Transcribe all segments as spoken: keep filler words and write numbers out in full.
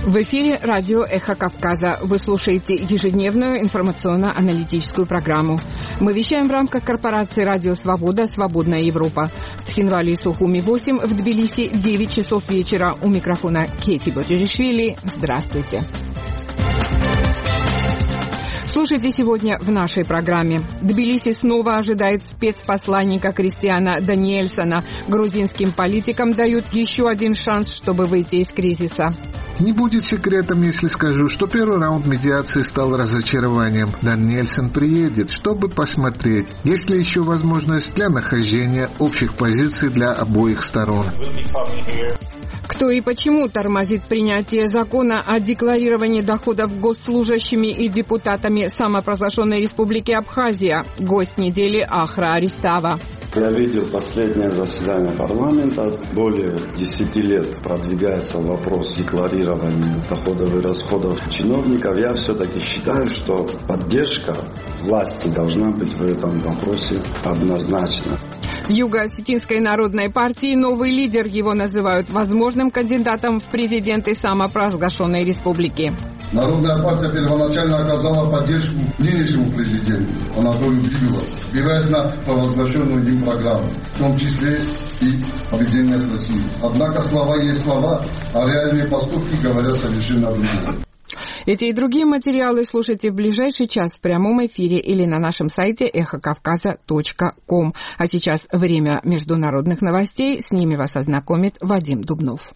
В эфире радио «Эхо Кавказа». Вы слушаете ежедневную информационно-аналитическую программу. Мы вещаем в рамках корпорации «Радио Свобода. Свободная Европа». В Тхинвале и Сухуми восемь, в Тбилиси девять часов вечера. У микрофона Кети Ботежишвили. Здравствуйте. Слушайте сегодня в нашей программе. Тбилиси снова ожидает спецпосланника Кристиана Даниэльсона. Грузинским политикам дают еще один шанс, чтобы выйти из кризиса. Не будет секретом, если скажу, что первый раунд медиации стал разочарованием. Даниэльсон приедет, чтобы посмотреть, есть ли еще возможность для нахождения общих позиций для обоих сторон. Кто и почему тормозит принятие закона о декларировании доходов госслужащими и депутатами самопровозглашенной Республики Абхазия? Гость недели Ахра Аристава. Я видел последнее заседание парламента. Более десяти лет продвигается вопрос декларирования доходов и расходов чиновников. Я все-таки считаю, что поддержка власти должна быть в этом вопросе однозначно. В Юго-Осетинской народной партии новый лидер. Его называют возможным кандидатом в президенты самопровозглашенной республики. Народная партия первоначально оказала поддержку нынешнему президенту Анатолию Бибилову, опираясь на провозглашенную им программу, в том числе и объединение с Россией. Однако слова есть слова, а реальные поступки говорят совершенно другое. Эти и другие материалы слушайте в ближайший час в прямом эфире или на нашем сайте эхо кавказа точка ком. А сейчас время международных новостей. С ними вас ознакомит Вадим Дубнов.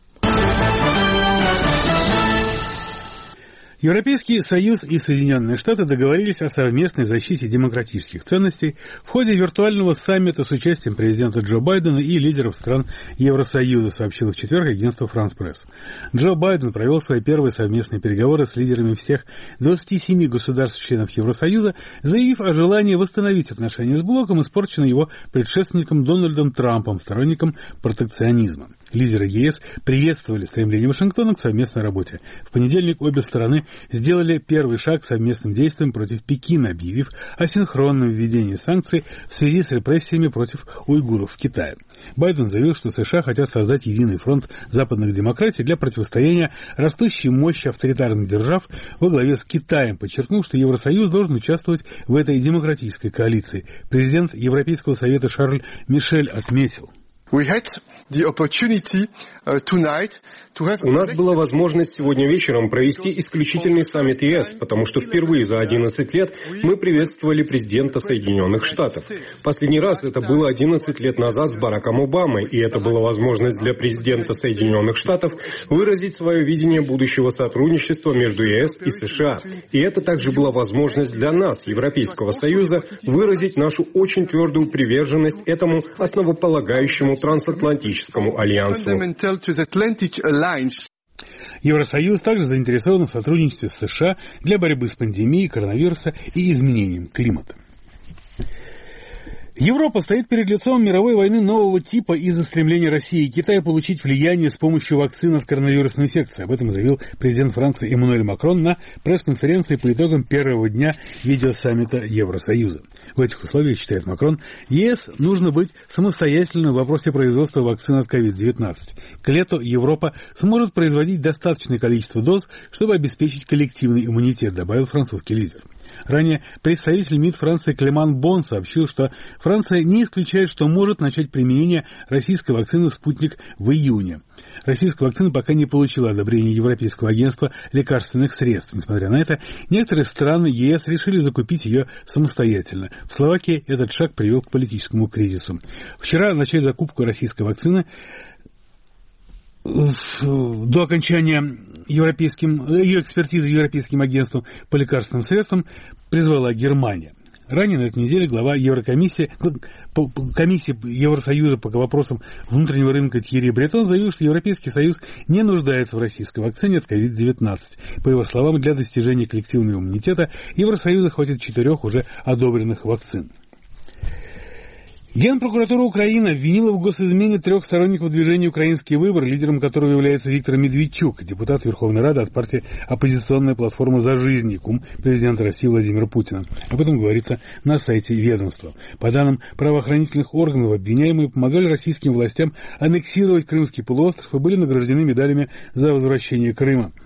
Европейский Союз и Соединенные Штаты договорились о совместной защите демократических ценностей в ходе виртуального саммита с участием президента Джо Байдена и лидеров стран Евросоюза, сообщило в четверг агентство France Press. Джо Байден провел свои первые совместные переговоры с лидерами всех двадцати семи государств-членов Евросоюза, заявив о желании восстановить отношения с блоком, испорченным его предшественником Дональдом Трампом, сторонником протекционизма. Лидеры ЕС приветствовали стремление Вашингтона к совместной работе. В понедельник обе стороны сделали первый шаг к совместным действиям против Пекина, объявив о синхронном введении санкций в связи с репрессиями против уйгуров в Китае. Байден заявил, что США хотят создать единый фронт западных демократий для противостояния растущей мощи авторитарных держав во главе с Китаем, подчеркнув, что Евросоюз должен участвовать в этой демократической коалиции. Президент Европейского совета Шарль Мишель отметил: У нас была возможность сегодня вечером провести исключительный саммит ЕС, потому что впервые за одиннадцать лет мы приветствовали президента Соединенных Штатов. Последний раз это было одиннадцать лет назад с Бараком Обамой, и это была возможность для президента Соединенных Штатов выразить свое видение будущего сотрудничества между ЕС и США. И это также была возможность для нас, Европейского Союза, выразить нашу очень твердую приверженность этому основополагающему трансатлантическому альянсу. Евросоюз также заинтересован в сотрудничестве с США для борьбы с пандемией коронавируса и изменением климата. Европа стоит перед лицом мировой войны нового типа из-за стремления России и Китая получить влияние с помощью вакцин от коронавирусной инфекции. Об этом заявил президент Франции Эммануэль Макрон на пресс-конференции по итогам первого дня видеосаммита Евросоюза. В этих условиях, считает Макрон, ЕС нужно быть самостоятельным в вопросе производства вакцин от ковид девятнадцать. К лету Европа сможет производить достаточное количество доз, чтобы обеспечить коллективный иммунитет, добавил французский лидер. Ранее представитель МИД Франции Клеман Бон сообщил, что Франция не исключает, что может начать применение российской вакцины «Спутник» в июне. Российская вакцина пока не получила одобрения Европейского агентства лекарственных средств. Несмотря на это, некоторые страны ЕС решили закупить ее самостоятельно. В Словакии этот шаг привел к политическому кризису. Вчера начать закупку российской вакцины до окончания европейским, ее экспертизы Европейским агентством по лекарственным средствам призвала Германия. Ранее на этой неделе глава Еврокомиссии, комиссии Евросоюза по вопросам внутреннего рынка Тьерри Бретон заявил, что Европейский Союз не нуждается в российской вакцине от ковид девятнадцать. По его словам, для достижения коллективного иммунитета Евросоюза хватит четырех уже одобренных вакцин. Генпрокуратура Украины обвинила в госизмене трех сторонников движения «Украинский выбор», лидером которого является Виктор Медведчук, депутат Верховной Рады от партии «Оппозиционная платформа за жизнь» и кум президента России Владимира Путина. Об этом говорится на сайте ведомства. По данным правоохранительных органов, обвиняемые помогали российским властям аннексировать Крымский полуостров и были награждены медалями за возвращение Крыма.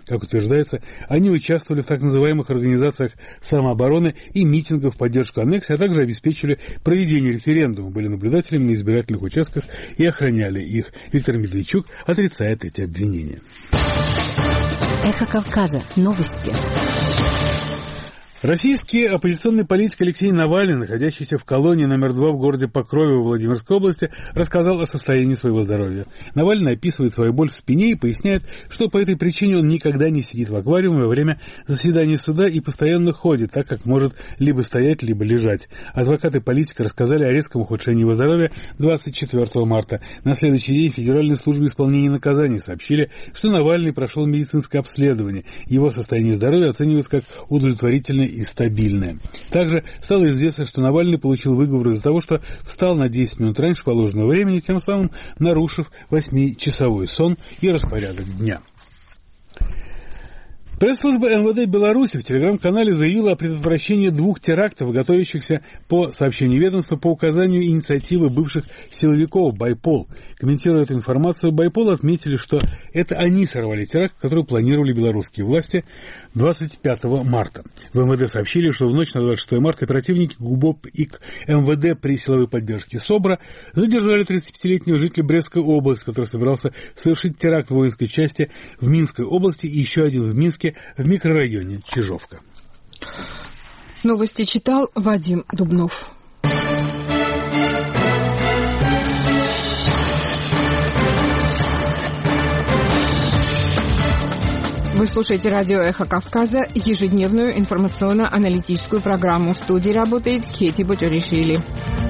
Как утверждается, они участвовали в так называемых организациях самообороны и митингах в поддержку аннексии, а также обеспечивали проведение референдума, были наблюдателями на избирательных участках и охраняли их. Виктор Медведчук отрицает эти обвинения. Эхо Кавказа. Новости. Российский оппозиционный политик Алексей Навальный, находящийся в колонии номер два в городе Покрове во Владимирской области, рассказал о состоянии своего здоровья. Навальный описывает свою боль в спине и поясняет, что по этой причине он никогда не сидит в аквариуме во время заседания суда и постоянно ходит, так как может либо стоять, либо лежать. Адвокаты политика рассказали о резком ухудшении его здоровья двадцать четвёртого марта. На следующий день Федеральной службе исполнения наказаний сообщили, что Навальный прошел медицинское обследование. Его состояние здоровья оценивается как удовлетворительное и стабильное. Также стало известно, что Навальный получил выговор из-за того, что встал на десять минут раньше положенного времени, тем самым нарушив восьмичасовой сон и распорядок дня. Пресс-служба эм вэ дэ Беларуси в телеграм-канале заявила о предотвращении двух терактов, готовящихся по сообщению ведомства по указанию инициативы бывших силовиков «Байпол». Комментируя эту информацию, «Байпол» отметили, что это они сорвали теракт, который планировали белорусские власти двадцать пятого марта. В эм вэ дэ сообщили, что в ночь на двадцать шестое марта оперативники ГУБОП и эм вэ дэ при силовой поддержке СОБРа задержали тридцатипятилетнего жителя Брестской области, который собирался совершить теракт в воинской части в Минской области и еще один в Минске, в микрорайоне Чижовка. Новости читал Вадим Дубнов. Вы слушаете радио «Эхо Кавказа», ежедневную информационно-аналитическую программу. В студии работает Кети Ботеришвили.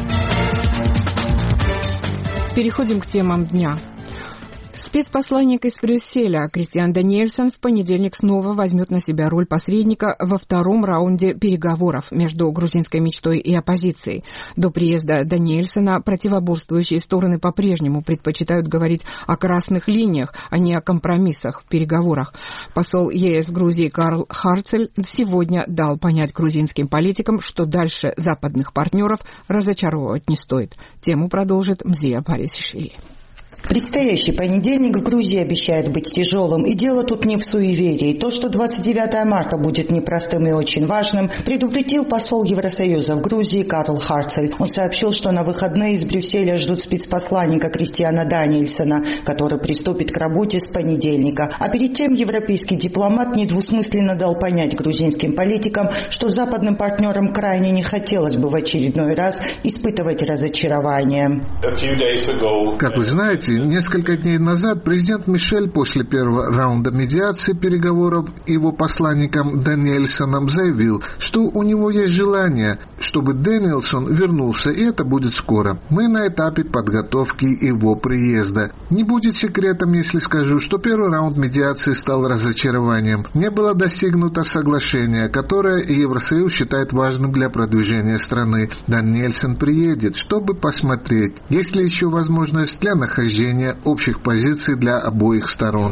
Переходим к темам дня. Спецпосланник из Брюсселя Кристиан Даниэльсон в понедельник снова возьмет на себя роль посредника во втором раунде переговоров между грузинской мечтой и оппозицией. До приезда Даниэльсона противоборствующие стороны по-прежнему предпочитают говорить о красных линиях, а не о компромиссах в переговорах. Посол е эс в Грузии Карл Харцель сегодня дал понять грузинским политикам, что дальше западных партнеров разочаровывать не стоит. Тему продолжит Мзия Парисишвили. Предстоящий понедельник в Грузии обещает быть тяжелым, и дело тут не в суеверии. То, что двадцать девятого марта будет непростым и очень важным, предупредил посол Евросоюза в Грузии Карл Харцель. Он сообщил, что на выходные из Брюсселя ждут спецпосланника Кристиана Даниэльсона, который приступит к работе с понедельника. А перед тем европейский дипломат недвусмысленно дал понять грузинским политикам, что западным партнерам крайне не хотелось бы в очередной раз испытывать разочарование. Как вы знаете, несколько дней назад президент Мишель после первого раунда медиации переговоров его посланником Даниэльсоном заявил, что у него есть желание, чтобы Даниэльсон вернулся, и это будет скоро. Мы на этапе подготовки его приезда. Не будет секретом, если скажу, что первый раунд медиации стал разочарованием. Не было достигнуто соглашение, которое Евросоюз считает важным для продвижения страны. Даниэльсон приедет, чтобы посмотреть, есть ли еще возможность для нахождения общих позиций для обоих сторон.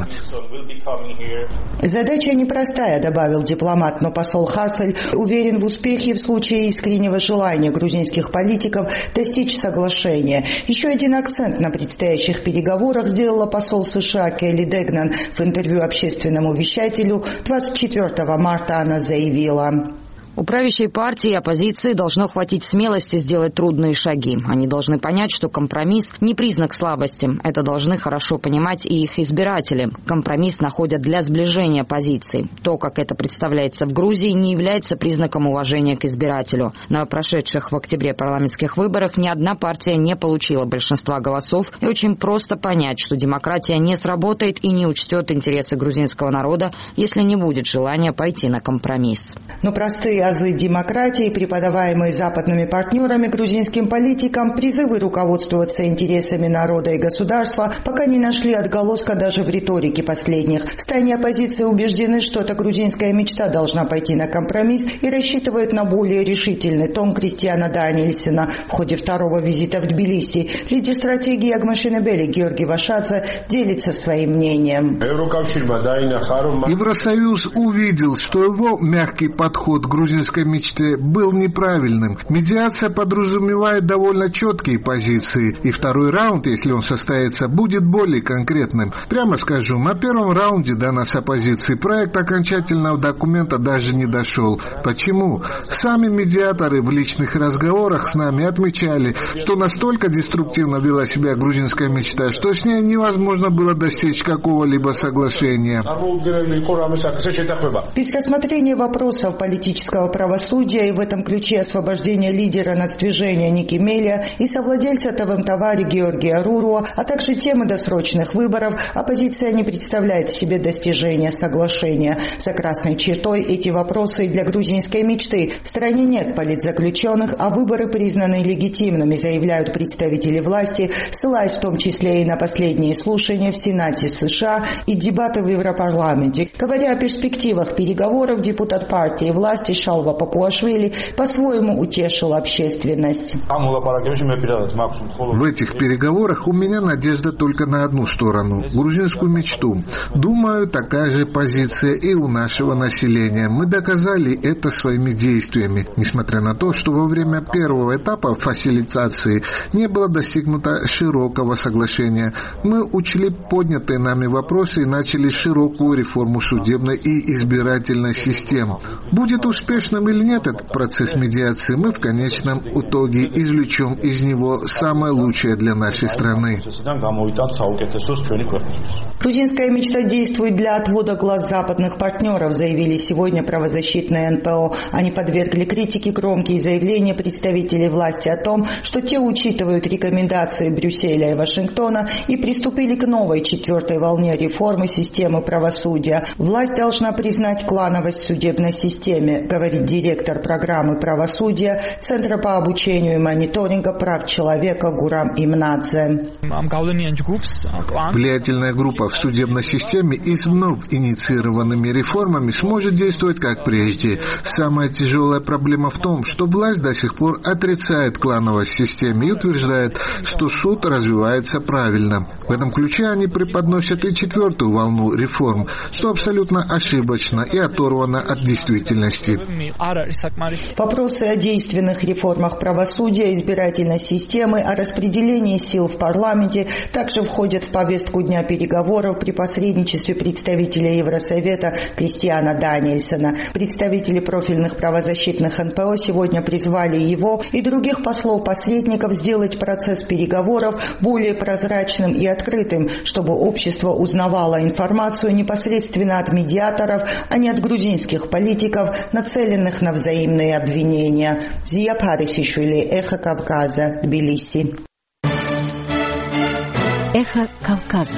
Задача непростая, добавил дипломат, но посол Харцель уверен в успехе в случае искреннего желания грузинских политиков достичь соглашения. Еще один акцент на предстоящих переговорах сделала посол США Келли Дегнан в интервью общественному вещателю. двадцать четвёртого марта она заявила: у правящей партии и оппозиции должно хватить смелости сделать трудные шаги. Они должны понять, что компромисс не признак слабости. Это должны хорошо понимать и их избиратели. Компромисс находят для сближения позиций. То, как это представляется в Грузии, не является признаком уважения к избирателю. На прошедших в октябре парламентских выборах ни одна партия не получила большинства голосов. И очень просто понять, что демократия не сработает и не учтет интересы грузинского народа, если не будет желания пойти на компромисс. Но простые азы демократии, преподаваемые западными партнерами грузинским политикам, призывы руководствоваться интересами народа и государства, пока не нашли отголоска даже в риторике последних. В стане оппозиции убеждены, что эта грузинская мечта должна пойти на компромисс, и рассчитывают на более решительный тон Кристиана Даниэльсона в ходе второго визита в Тбилиси. Лидер стратегии Агмашинебели Георгий Вашадзе делится своим мнением. Евросоюз увидел, что его мягкий подход к грузинскому грузинской мечте был неправильным. Медиация подразумевает довольно четкие позиции, и второй раунд, если он состоится, будет более конкретным. Прямо скажу, на первом раунде до нас оппозиции проект окончательного документа даже не дошел. Почему? Сами медиаторы в личных разговорах с нами отмечали, что настолько деструктивно вела себя грузинская мечта, что с ней невозможно было достичь какого-либо соглашения. Без рассмотрения вопросов политического правосудия и в этом ключе освобождения лидера нацдвижения Ники Мелия и совладельца ТВМ-Товари Георгия Руруа, а также темы досрочных выборов, оппозиция не представляет в себе достижения соглашения. За красной чертой эти вопросы для грузинской мечты. В стране нет политзаключенных, а выборы признаны легитимными, заявляют представители власти, ссылаясь в том числе и на последние слушания в Сенате США и дебаты в Европарламенте. Говоря о перспективах переговоров, депутат партии власти Шалва Папуашвили по-своему утешил общественность. В этих переговорах у меня надежда только на одну сторону – грузинскую мечту. Думаю, такая же позиция и у нашего населения. Мы доказали это своими действиями, несмотря на то, что во время первого этапа фасилитации не было достигнуто широкого соглашения. Мы учли поднятые нами вопросы и начали широкую реформу судебной и избирательной систем. Будет успешным или нет этот процесс медиации, мы в конечном итоге извлечем из него самое лучшее для нашей страны. Грузинская мечта действует для отвода глаз западных партнеров, заявили сегодня правозащитные эн пэ о. Они подвергли критике громкие заявления представителей власти о том, что те учитывают рекомендации Брюсселя и Вашингтона и приступили к новой четвертой волне реформы системы правосудия. Власть должна признать клановость в судебной системе, говорит директор программы правосудия Центра по обучению и мониторинга прав человека Гурам Имнадзе. Влиятельная группа в судебной системе и с вновь инициированными реформами сможет действовать как прежде. Самая тяжелая проблема в том, что власть до сих пор отрицает клановость в системе и утверждает, что суд развивается правильно. В этом ключе они преподносят и четвертую волну реформ, что абсолютно ошибочно и оторвано от действительности. Вопросы о действенных реформах правосудия, избирательной системы, о распределении сил в парламенте также входят в повестку дня переговоров при посредничестве представителя Евросовета Кристиана Даниэльсона. Представители профильных правозащитных эн пэ о сегодня призвали его и других послов-посредников сделать процесс переговоров более прозрачным и открытым, чтобы общество узнавало информацию непосредственно от медиаторов, а не от грузинских политиков, нацеленных на взаимные обвинения. Зия Парисишвили, Эхо Кавказа, Тбилиси. Эхо Кавказа.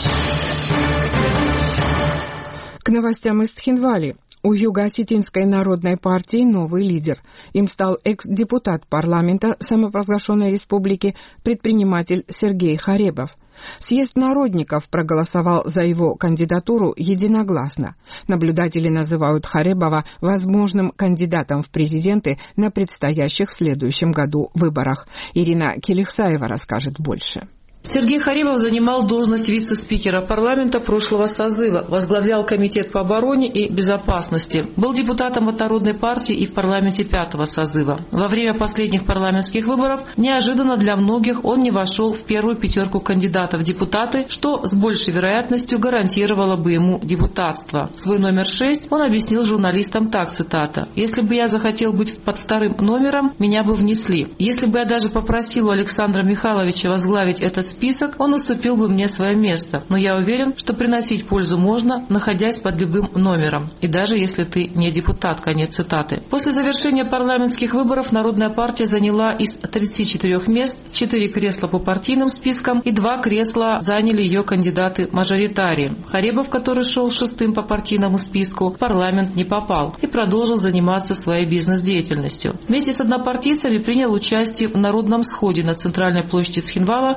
К новостям из Тхинвали. У Юго-Осетинской народной партии новый лидер. Им стал экс-депутат парламента самопровозглашенной республики, предприниматель Сергей Харебов. Съезд народников проголосовал за его кандидатуру единогласно. Наблюдатели называют Харебова возможным кандидатом в президенты на предстоящих в следующем году выборах. Ирина Келихсаева расскажет больше. Сергей Харебов занимал должность вице-спикера парламента прошлого созыва, возглавлял комитет по обороне и безопасности, был депутатом от Народной партии и в парламенте пятого созыва. Во время последних парламентских выборов неожиданно для многих он не вошел в первую пятерку кандидатов в депутаты, что с большей вероятностью гарантировало бы ему депутатство. Свой номер шесть он объяснил журналистам так, цитата: «Если бы я захотел быть под вторым номером, меня бы внесли. Если бы я даже попросил у Александра Михайловича возглавить этот список, он уступил бы мне свое место. Но я уверен, что приносить пользу можно, находясь под любым номером. И даже если ты не депутат». Конец цитаты. После завершения парламентских выборов Народная партия заняла из тридцати четырёх мест четыре кресла по партийным спискам и два кресла заняли ее кандидаты-мажоритарии. Харебов, который шел шестым по партийному списку, в парламент не попал и продолжил заниматься своей бизнес-деятельностью. Вместе с однопартийцами принял участие в народном сходе на центральной площади Цхинвала после смерти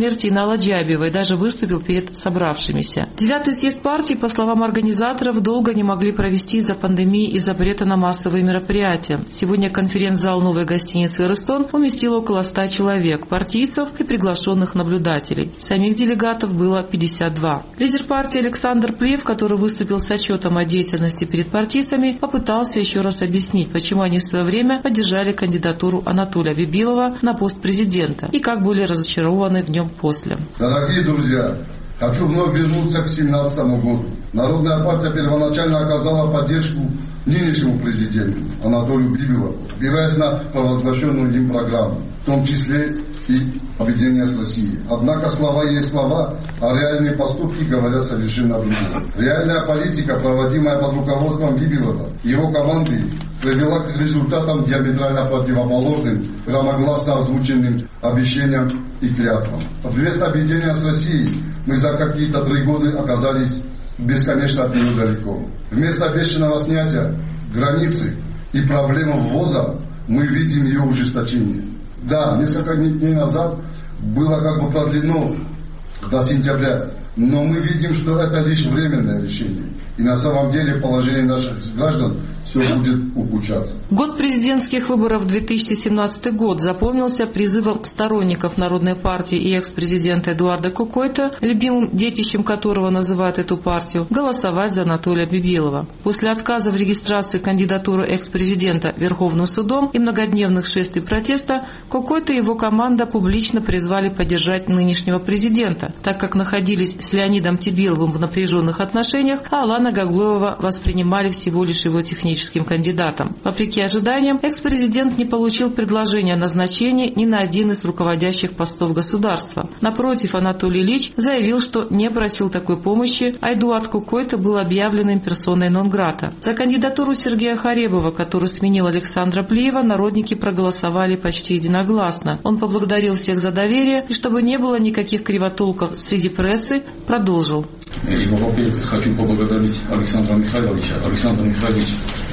смерти Инала Джабиева и даже выступил перед собравшимися. Девятый съезд партии, по словам организаторов, долго не могли провести из-за пандемии и запрета на массовые мероприятия. Сегодня конференц-зал новой гостиницы «Ростон» уместил около ста человек, партийцев и приглашенных наблюдателей. Самих делегатов было пятьдесят два. Лидер партии Александр Плиев, который выступил с отчетом о деятельности перед партийцами, попытался еще раз объяснить, почему они в свое время поддержали кандидатуру Анатолия Бибилова на пост президента и как были разочарованы в нем после. Дорогие друзья, хочу вновь вернуться к две тысячи семнадцатому году. Народная партия первоначально оказала поддержку нынешнему президенту Анатолию Бибилову, опираясь на провозглашенную им программу, в том числе и объединение с Россией. Однако слова есть слова, а реальные поступки говорят совершенно другое. Реальная политика, проводимая под руководством Бибилова и его команды, привела к результатам диаметрально противоположным, громогласно озвученным обещаниям и клятвам. Вместо объединения с Россией мы за какие-то три года оказались бесконечно от нее далеко. Вместо обещанного снятия границы и проблемы ввоза мы видим ее ужесточение. Да, несколько дней назад было как бы продлено до сентября, но мы видим, что это лишь временное решение. И на самом деле положение наших граждан все будет ухудшаться. Год президентских выборов две тысячи семнадцатый год запомнился призывом сторонников Народной партии и экс-президента Эдуарда Кокойта, любимым детищем которого называют эту партию, голосовать за Анатолия Бибилова. После отказа в регистрации кандидатуры экс-президента Верховным судом и многодневных шествий протеста, Кокойта и его команда публично призвали поддержать нынешнего президента, так как находились с Леонидом Тебеловым в напряженных отношениях, а Алана Гаглоева воспринимали всего лишь его техническим кандидатом. Вопреки ожиданиям, экс-президент не получил предложения о назначении ни на один из руководящих постов государства. Напротив, Анатолий Ильич заявил, что не просил такой помощи, а Эдуард Кокойта был объявлен им персоной нон-грата. За кандидатуру Сергея Харебова, который сменил Александра Плиева, народники проголосовали почти единогласно. Он поблагодарил всех за доверие и, чтобы не было никаких кривотолков среди прессы, продолжил. И, во-первых, хочу поблагодарить Александра Михайловича. Александр Михайлович,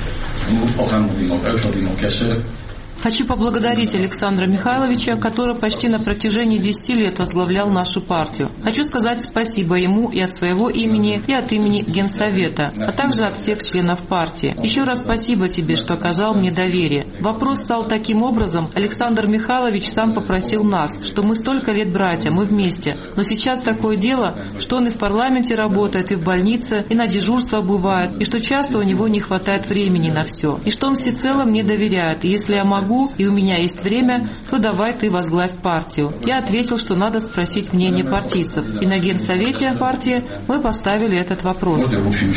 ну, охрану Хочу поблагодарить Александра Михайловича, который почти на протяжении десяти лет возглавлял нашу партию. Хочу сказать спасибо ему и от своего имени, и от имени Генсовета, а также от всех членов партии. Еще раз спасибо тебе, что оказал мне доверие. Вопрос стал таким образом. Александр Михайлович сам попросил нас, что мы столько лет братья, мы вместе. Но сейчас такое дело, что он и в парламенте работает, и в больнице, и на дежурство бывает, и что часто у него не хватает времени на все. И что он всецело мне доверяет, и если я могу, и у меня есть время, то давай ты возглавь партию. Я ответил, что надо спросить мнение партийцев. И на Генсовете партии мы поставили этот вопрос.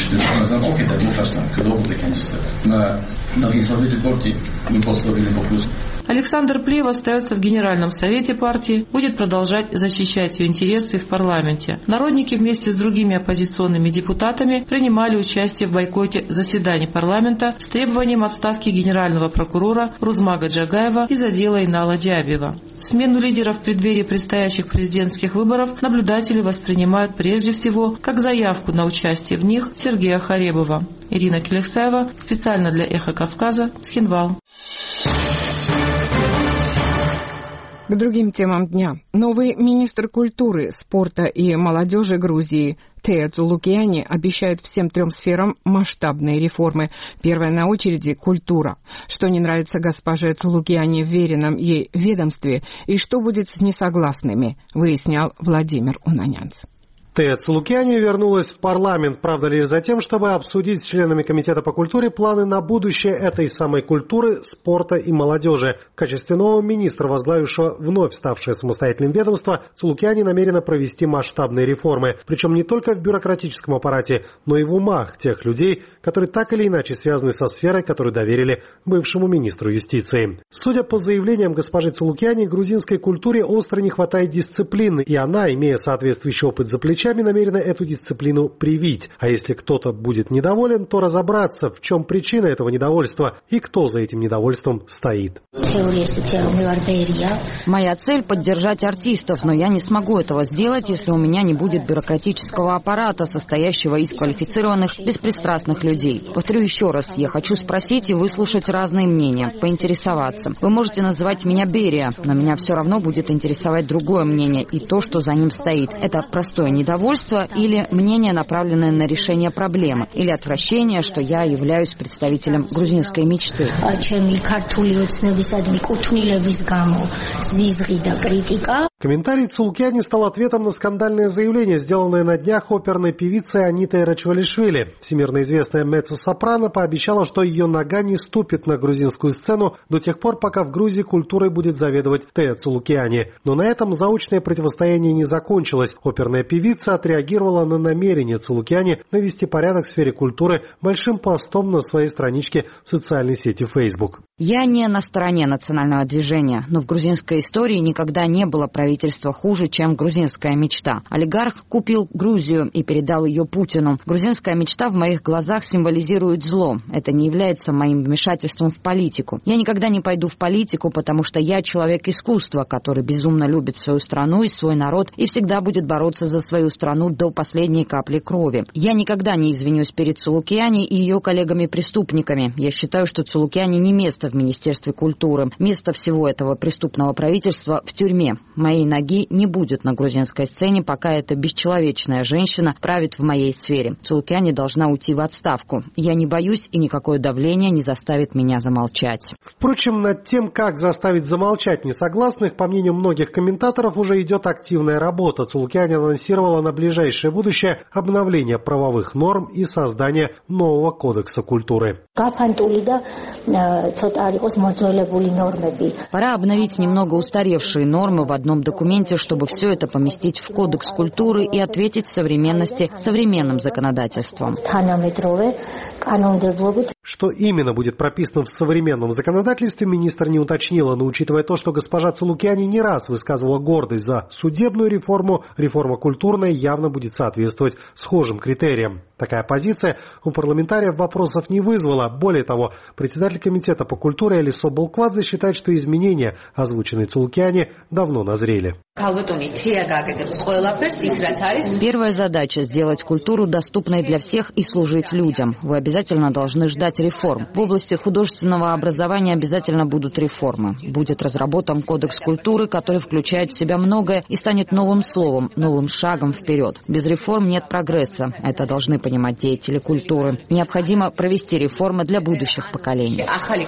Александр Плиев остается в Генеральном совете партии, будет продолжать защищать ее интересы в парламенте. Народники вместе с другими оппозиционными депутатами принимали участие в бойкоте заседаний парламента с требованием отставки генерального прокурора Рузмага Джагаева из-за дела Инала Джабиева. Смену лидеров в преддверии предстоящих президентских выборов наблюдатели воспринимают прежде всего как заявку на участие в них Сергея Харебова. Ирина Келексаева, специально для «Эхо Кавказа», Цхинвал. К другим темам дня. Новый министр культуры, спорта и молодежи Грузии Тея Цулукиани обещает всем трем сферам масштабные реформы. Первая на очереди – культура. Что не нравится госпоже Цулукиани в веренном ей ведомстве и что будет с несогласными, выяснял Владимир Унанянц. Тея Цулукиани вернулась в парламент, правда, лишь за тем, чтобы обсудить с членами Комитета по культуре планы на будущее этой самой культуры, спорта и молодежи. В качестве нового министра, возглавившего вновь ставшее самостоятельным ведомство, Цулукиани намерена провести масштабные реформы. Причем не только в бюрократическом аппарате, но и в умах тех людей, которые так или иначе связаны со сферой, которую доверили бывшему министру юстиции. Судя по заявлениям госпожи Цулукиани, грузинской культуре остро не хватает дисциплины, и она, имея соответствующий опыт за плечами, плечами, намерены эту дисциплину привить. А если кто-то будет недоволен, то разобраться, в чем причина этого недовольства и кто за этим недовольством стоит. Моя цель – поддержать артистов, но я не смогу этого сделать, если у меня не будет бюрократического аппарата, состоящего из квалифицированных, беспристрастных людей. Повторю еще раз, я хочу спросить и выслушать разные мнения, поинтересоваться. Вы можете называть меня Берия, но меня все равно будет интересовать другое мнение и то, что за ним стоит. Это простое недовольство или мнение, направленное на решение проблемы, или отвращение, что я являюсь представителем грузинской мечты. Комментарий Цулукиани стал ответом на скандальное заявление, сделанное на днях оперной певицей Анитой Рачвалишвили. Всемирно известная меццо-сопрано пообещала, что ее нога не ступит на грузинскую сцену до тех пор, пока в Грузии культурой будет заведовать Тея Цулукиани. Но на этом заочное противостояние не закончилось. Оперная певица отреагировала на намерение Цулукиани навести порядок в сфере культуры большим постом на своей страничке в социальной сети Facebook. Я не на стороне национального движения, но в грузинской истории никогда не было правительства хуже, чем грузинская мечта. Олигарх купил Грузию и передал ее Путину. Грузинская мечта в моих глазах символизирует зло. Это не является моим вмешательством в политику. Я никогда не пойду в политику, потому что я человек искусства, который безумно любит свою страну и свой народ и всегда будет бороться за свою страну до последней капли крови. Я никогда не извинюсь перед Цулукиани и ее коллегами-преступниками. Я считаю, что Цулукиани не место в Министерстве культуры. Место всего этого преступного правительства в тюрьме. Моей ноги не будет на грузинской сцене, пока эта бесчеловечная женщина правит в моей сфере. Цулукиани должна уйти в отставку. Я не боюсь, и никакое давление не заставит меня замолчать. Впрочем, над тем, как заставить замолчать несогласных, по мнению многих комментаторов, уже идет активная работа. Цулукиани анонсировала на ближайшее будущее обновление правовых норм и создание нового кодекса культуры. Пора обновить немного устаревшие нормы в одном документе, чтобы все это поместить в кодекс культуры и ответить современности современным законодательством. Что именно будет прописано в современном законодательстве, министр не уточнила, но учитывая то, что госпожа Цулукиани не раз высказывала гордость за судебную реформу, реформа культурная явно будет соответствовать схожим критериям. Такая позиция у парламентариев вопросов не вызвала. Более того, председатель комитета по культуре Алисо Балквадзе считает, что изменения, озвученные Цулукиани, давно назрели. Первая задача – сделать культуру доступной для всех и служить людям. Вы обязательно должны ждать реформ. В области художественного образования обязательно будут реформы. Будет разработан кодекс культуры, который включает в себя многое и станет новым словом, новым шагом вперед. Без реформ нет прогресса. Это должны понимать деятели культуры. Необходимо провести реформы для будущих поколений.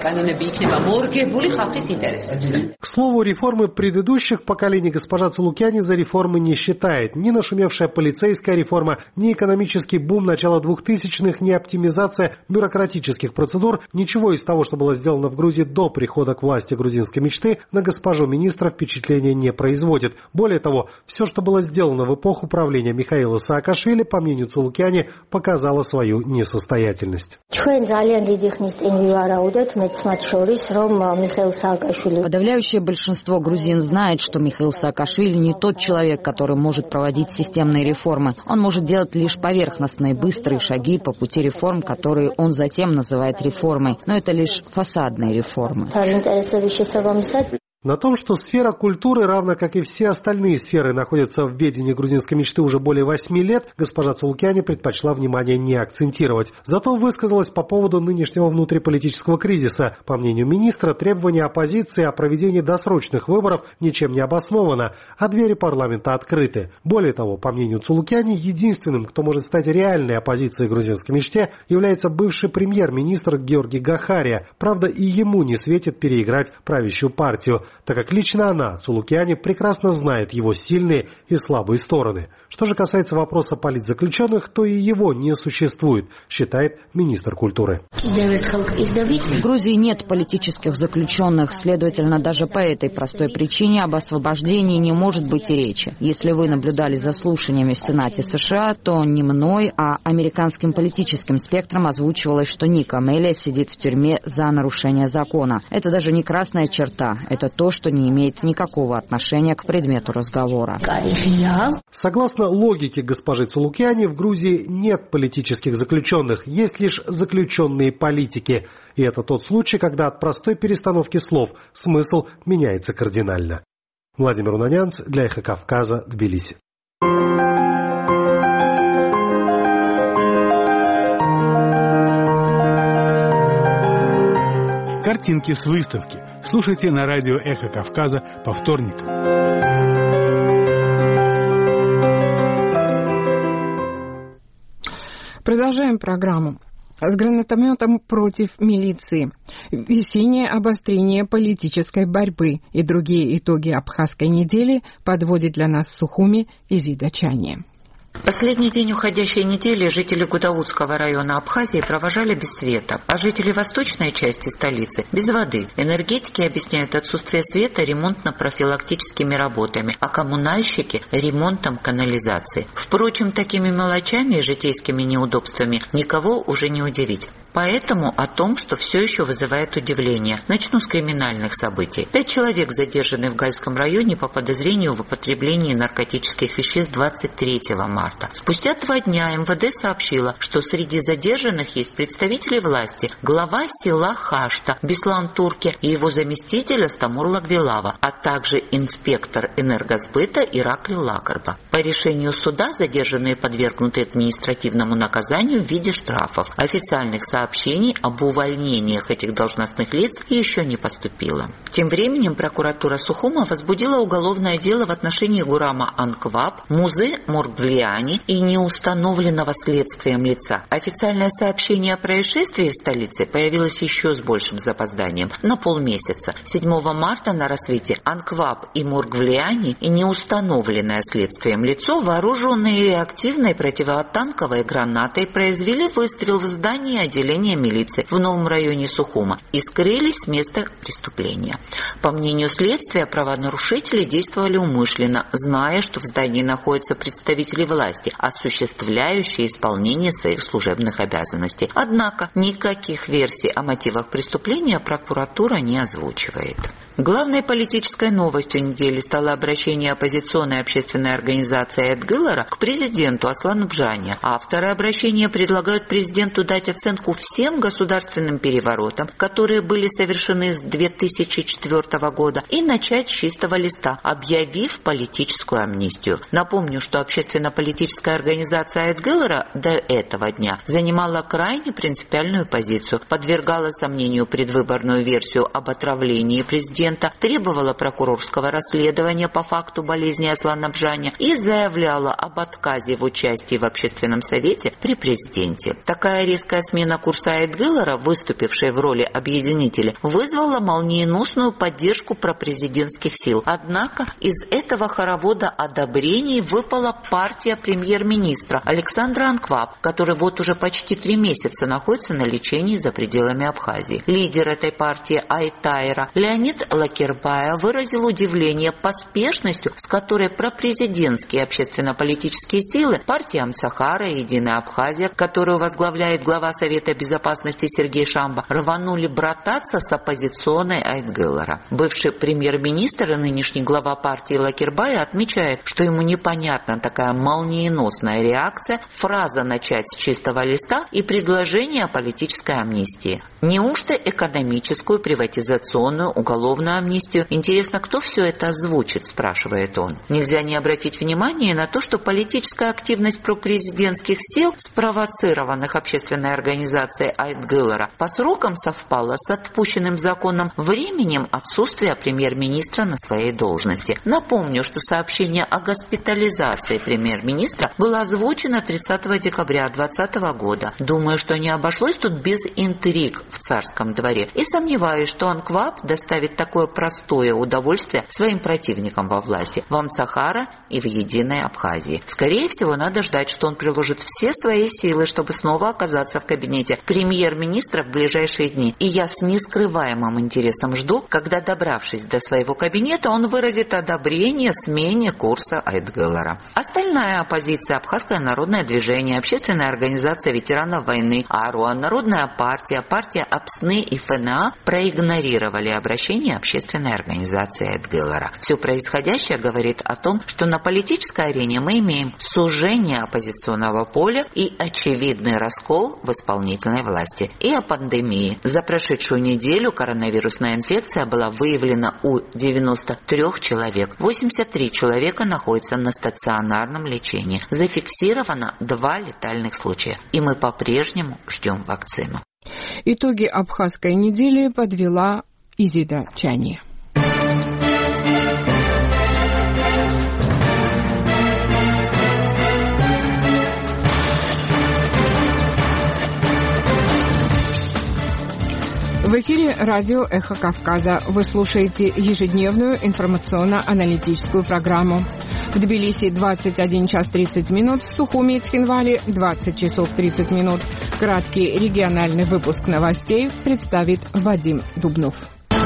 К слову, реформы предыдущих поколений госпожа Цулукиани за реформы не считает. Ни нашумевшая полицейская реформа, ни экономический бум начала двухтысячных, ни оптимизация бюрократических процедур, ничего из того, что было сделано в Грузии до прихода к власти грузинской мечты, на госпожу министра впечатления не производит. Более того, все, что было сделано в эпоху правления Михаила Саакашвили, по мнению Цулукиани, показало свою несостоятельность. Подавляющее большинство грузин знает, что Михаил Саакашвили не тот человек, который может проводить системные реформы. Он может делать лишь поверхностные, быстрые шаги по пути реформ, которые он затем называет реформой. Но это лишь фасадные реформы. На том, что сфера культуры, равно как и все остальные сферы, находятся в ведении грузинской мечты уже более восьми лет, госпожа Цулукиани предпочла внимание не акцентировать. Зато высказалась по поводу нынешнего внутриполитического кризиса. По мнению министра, требование оппозиции о проведении досрочных выборов ничем не обосновано, а двери парламента открыты. Более того, по мнению Цулукиани, единственным, кто может стать реальной оппозицией грузинской мечте, является бывший премьер-министр Георгий Гахария. Правда, и ему не светит переиграть правящую партию, так как лично она, Цулукиани, прекрасно знает его сильные и слабые стороны. Что же касается вопроса политзаключенных, то и его не существует, считает министр культуры. В Грузии нет политических заключенных, следовательно, даже по этой простой причине об освобождении не может быть и речи. Если вы наблюдали за слушаниями в Сенате США, то не мной, а американским политическим спектром озвучивалось, что Ник Амелия сидит в тюрьме за нарушение закона. Это даже не красная черта, это то, то, что не имеет никакого отношения к предмету разговора. Согласно логике госпожи Цулукяни, в Грузии нет политических заключенных, есть лишь заключенные политики. И это тот случай, когда от простой перестановки слов смысл меняется кардинально. Владимир Унанянц для Эхо Кавказа, Тбилиси. Картинки с выставки слушайте на радио Эхо Кавказа по вторникам. Продолжаем программу. С гранатометом против милиции. Весеннее обострение политической борьбы и другие итоги Абхазской недели подводит для нас в Сухуми Изида Чани. Последний день уходящей недели жители Гудаутского района Абхазии провожали без света, а жители восточной части столицы – без воды. Энергетики объясняют отсутствие света ремонтно-профилактическими работами, а коммунальщики – ремонтом канализации. Впрочем, такими мелочами и житейскими неудобствами никого уже не удивить. Поэтому о том, что все еще вызывает удивление. Начну с криминальных событий. Пять человек задержаны в Гальском районе по подозрению в употреблении наркотических веществ двадцать третьего марта. Спустя два дня эм вэ дэ сообщила, что среди задержанных есть представители власти, глава села Хашта Беслан Турки и его заместитель Астамур Лагвилава, а также инспектор энергосбыта Иракли Лакарба. По решению суда задержанные подвергнуты административному наказанию в виде штрафов. Официальных сообщений Сообщений об увольнениях этих должностных лиц еще не поступило. Тем временем прокуратура Сухума возбудила уголовное дело в отношении Гурама Анкваб, Музы Мургвлиани и неустановленного следствием лица. Официальное сообщение о происшествии в столице появилось еще с большим запозданием, на полмесяца. седьмого марта на рассвете Анкваб и Мургвлиани и неустановленное следствием лицо, вооруженные реактивной противотанковой гранатой, произвели выстрел в здание отделения милиции в новом районе Сухума и скрылись с места преступления. По мнению следствия, правонарушители действовали умышленно, зная, что в здании находятся представители власти, осуществляющие исполнение своих служебных обязанностей. Однако никаких версий о мотивах преступления прокуратура не озвучивает. Главной политической новостью недели стало обращение оппозиционной общественной организации Айдгылара к президенту Аслану Бжане. Авторы обращения предлагают президенту дать оценку всем государственным переворотам, которые были совершены с две тысячи четвёртого года, и начать с чистого листа, объявив политическую амнистию. Напомню, что общественно-политическая организация Айдгылара до этого дня занимала крайне принципиальную позицию, подвергала сомнению предвыборную версию об отравлении президента, требовала прокурорского расследования по факту болезни Аслана Бжане и заявляла об отказе в участии в общественном совете при президенте. Такая резкая смена курса Айдгылара, выступившей в роли объединителя, вызвала молниеносную поддержку пропрезидентских сил. Однако из этого хоровода одобрений выпала партия премьер-министра Александра Анкваб, который вот уже почти три месяца находится на лечении за пределами Абхазии. Лидер этой партии Айтайра Леонид Лакербая выразил удивление поспешностью, с которой пропрезидентские общественно-политические силы, партия Амцахара и Единая Абхазия, которую возглавляет глава Совета безопасности Сергей Шамба, рванули брататься с оппозиционной Айдгылара. Бывший премьер-министр и нынешний глава партии Лакербая отмечает, что ему непонятна такая молниеносная реакция, фраза «начать с чистого листа» и предложение о политической амнистии. Неужто экономическую, приватизационную, уголовную амнистию? Интересно, кто все это озвучит, спрашивает он. Нельзя не обратить внимание на то, что политическая активность пропрезидентских сил, спровоцированных общественной организацией Айдгылара, по срокам совпала с отпущенным законом временем отсутствия премьер-министра на своей должности. Напомню, что сообщение о госпитализации премьер-министра было озвучено тридцатого декабря двадцатого года. Думаю, что не обошлось тут без интриг в царском дворе и сомневаюсь, что Анкваб доставит такое простое удовольствие своим противникам во власти в Амцахара и в Единой Абхазии. Скорее всего, надо ждать, что он приложит все свои силы, чтобы снова оказаться в кабинете кабинете премьер-министра в ближайшие дни. И я с нескрываемым интересом жду, когда, добравшись до своего кабинета, он выразит одобрение смене курса Айтгылара. Остальная оппозиция, Абхазское народное движение, Общественная организация ветеранов войны, АРУА, Народная партия, партия АПСНы и ФНА проигнорировали обращение Общественной организации Айтгылара. Все происходящее говорит о том, что на политической арене мы имеем сужение оппозиционного поля и очевидный раскол в исполнительной власти. И о пандемии. За прошедшую неделю коронавирусная инфекция была выявлена у девяноста трёх человек. восемьдесят три человека находятся на стационарном лечении. Зафиксировано два летальных случая. И мы по-прежнему ждем вакцину. Итоги абхазской недели подвела Изида Чани. В эфире радио «Эхо Кавказа». Вы слушаете ежедневную информационно-аналитическую программу. В Тбилиси двадцать один час тридцать минут, в Сухуми и Цхинвале двадцать часов тридцать минут. Краткий региональный выпуск новостей представит Вадим Дубнов.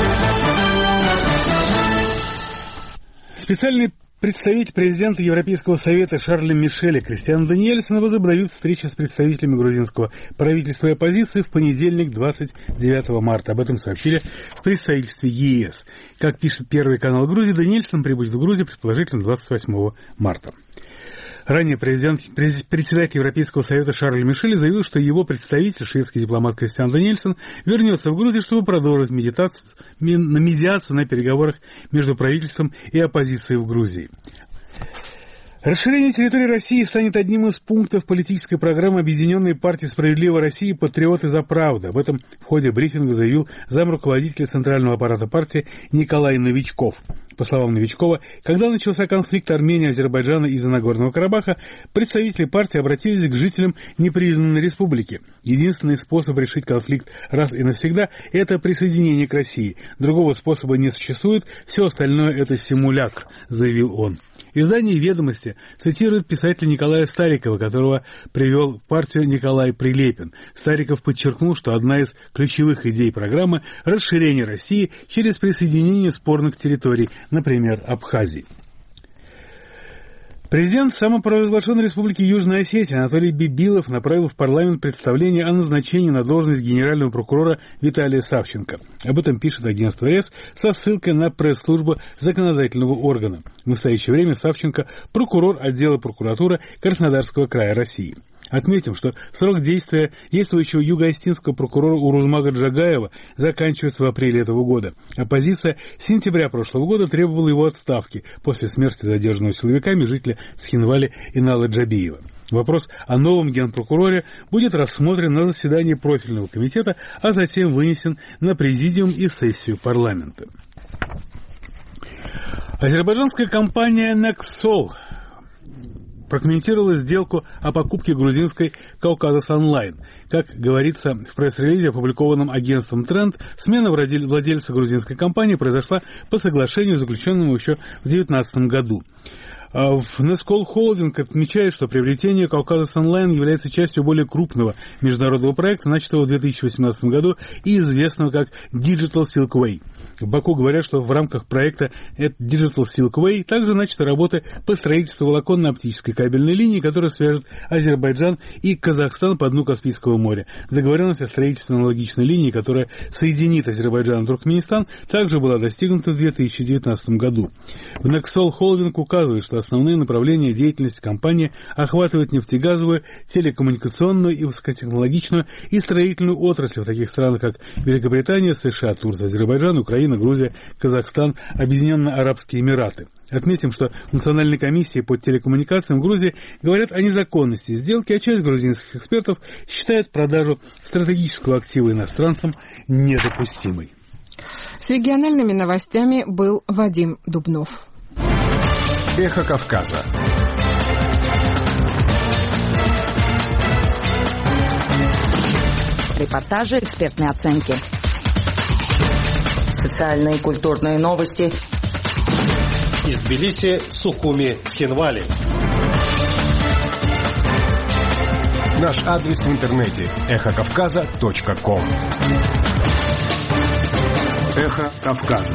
Специальный представитель президента Европейского совета Шарля Мишеля Кристиан Даниэльсон возобновит встречу с представителями грузинского правительства и оппозиции в понедельник, двадцать девятого марта. Об этом сообщили в представительстве ЕС. Как пишет Первый канал Грузии, Даниэльсон прибудет в Грузию предположительно двадцать восьмого марта. Ранее президент, председатель Европейского совета Шарль Мишель заявил, что его представитель, шведский дипломат Кристиан Даниэльсон, вернется в Грузию, чтобы продолжить медитацию, на медиацию на переговорах между правительством и оппозицией в Грузии. Расширение территории России станет одним из пунктов политической программы Объединенной партии «Справедливая Россия» и «Патриоты за правду». Об этом в ходе брифинга заявил замруководителя Центрального аппарата партии Николай Новичков. По словам Новичкова, когда начался конфликт Армении, Азербайджана из-за Нагорного Карабаха, представители партии обратились к жителям непризнанной республики. Единственный способ решить конфликт раз и навсегда – это присоединение к России. Другого способа не существует, все остальное – это симулятор, заявил он. Издание «Ведомости» цитирует писателя Николая Старикова, которого привел в партию Николай Прилепин. Стариков подчеркнул, что одна из ключевых идей программы – расширение России через присоединение спорных территорий, например, Абхазии. Президент самопровозглашенной республики Южная Осетия Анатолий Бибилов направил в парламент представление о назначении на должность генерального прокурора Виталия Савченко. Об этом пишет агентство РИА со ссылкой на пресс-службу законодательного органа. В настоящее время Савченко – прокурор отдела прокуратуры Краснодарского края России. Отметим, что срок действия действующего юго-осетинского прокурора Урузмага Джагаева заканчивается в апреле этого года. Оппозиция с сентября прошлого года требовала его отставки после смерти задержанного силовиками жителя Цхинвали Инала Джабиева. Вопрос о новом генпрокуроре будет рассмотрен на заседании профильного комитета, а затем вынесен на президиум и сессию парламента. Азербайджанская компания «Нексол» прокомментировала сделку о покупке грузинской «Кавказас Онлайн». Как говорится в пресс-релизе, опубликованном агентством «Тренд», смена владельца грузинской компании произошла по соглашению, заключенному еще в две тысячи девятнадцатом году. В Neskol Holding отмечает, что приобретение «Кавказас Онлайн» является частью более крупного международного проекта, начатого в две тысячи восемнадцатом году и известного как Digital Silkway. В Баку говорят, что в рамках проекта Digital Silkway также начаты работы по строительству волоконно-оптической кабельной линии, которая свяжет Азербайджан и Казахстан по дну Каспийского моря. Договоренность о строительстве аналогичной линии, которая соединит Азербайджан и Туркменистан, также была достигнута в две тысячи девятнадцатом году. В Nexol Holding указывает, что основные направления деятельности компании охватывают нефтегазовую, телекоммуникационную и высокотехнологичную и строительную отрасли в таких странах, как Великобритания, США, Турция, Азербайджан, Украина, Грузия, Казахстан, Объединенные Арабские Эмираты. Отметим, что в Национальной комиссии по телекоммуникациям в Грузии говорят о незаконности сделки, а часть грузинских экспертов считает продажу стратегического актива иностранцам недопустимой. С региональными новостями был Вадим Дубнов. Эхо Кавказа. Репортажи, экспертные оценки. Социальные и культурные новости. Из Тбилиси, Сухуми, Цхинвали. Наш адрес в интернете эхо кавказа точка ком. Эхо Кавказа.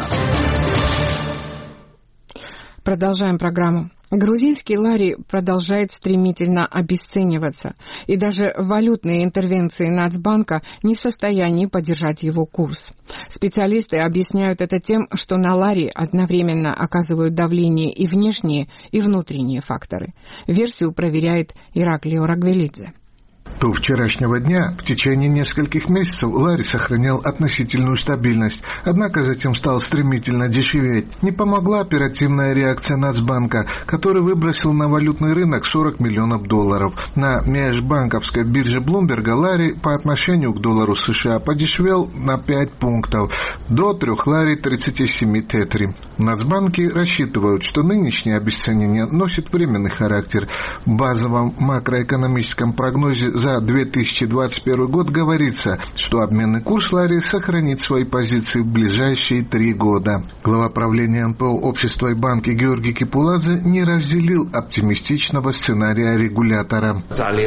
Продолжаем программу. Грузинский лари продолжает стремительно обесцениваться, и даже валютные интервенции Нацбанка не в состоянии поддержать его курс. Специалисты объясняют это тем, что на лари одновременно оказывают давление и внешние, и внутренние факторы. Версию проверяет Ираклий Орагвелидзе. До вчерашнего дня в течение нескольких месяцев лари сохранял относительную стабильность, однако затем стал стремительно дешеветь. Не помогла оперативная реакция Нацбанка, который выбросил на валютный рынок сорок миллионов долларов. На межбанковской бирже Блумберга лари по отношению к доллару США подешевел на пять пунктов, до трех лари тридцать семь тетри. Нацбанки рассчитывают, что нынешнее обесценение носит временный характер. В базовом макроэкономическом прогнозе за две тысячи двадцать первый год говорится, что обменный курс лари сохранит свои позиции в ближайшие три года. Глава правления эн пэ о общества и банки Георгий Кипуладзе не разделил оптимистичного сценария регулятора.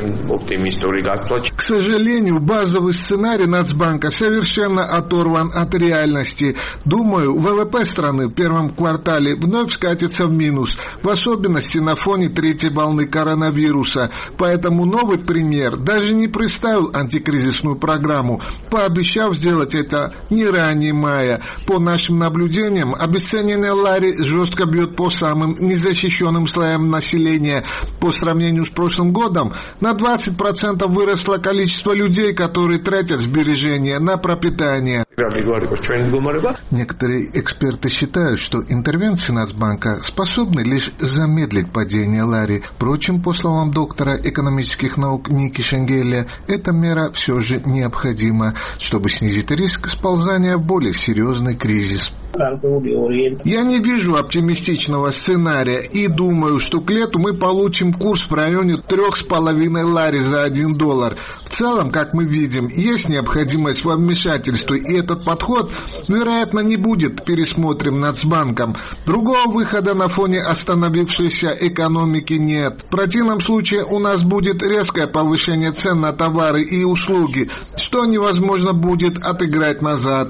К сожалению, базовый сценарий Нацбанка совершенно оторван от реальности. Думаю, вэ вэ пэ страны в первом квартале вновь скатится в минус, в особенности на фоне третьей волны коронавируса. Поэтому новый премьер даже не представил антикризисную программу, пообещав сделать это не ранее мая. По нашим наблюдениям, обесцененные лари жестко бьет по самым незащищенным слоям населения. По сравнению с прошлым годом на двадцать процентов выросло количество людей, которые тратят сбережения на пропитание. Некоторые эксперты считают, что интервенции Нацбанка способны лишь замедлить падение лари. Впрочем, по словам доктора экономических наук Ники Шенгеля, эта мера все же необходима, чтобы снизить риск сползания в более серьезный кризис. Я не вижу оптимистичного сценария и думаю, что к лету мы получим курс в районе трех с половиной лари за один доллар. В целом, как мы видим, есть необходимость во вмешательстве, и этот подход, вероятно, не будет пересмотрен Нацбанком. Другого выхода на фоне остановившейся экономики нет. В противном случае у нас будет резкое повышение цен на товары и услуги, что невозможно будет отыграть назад.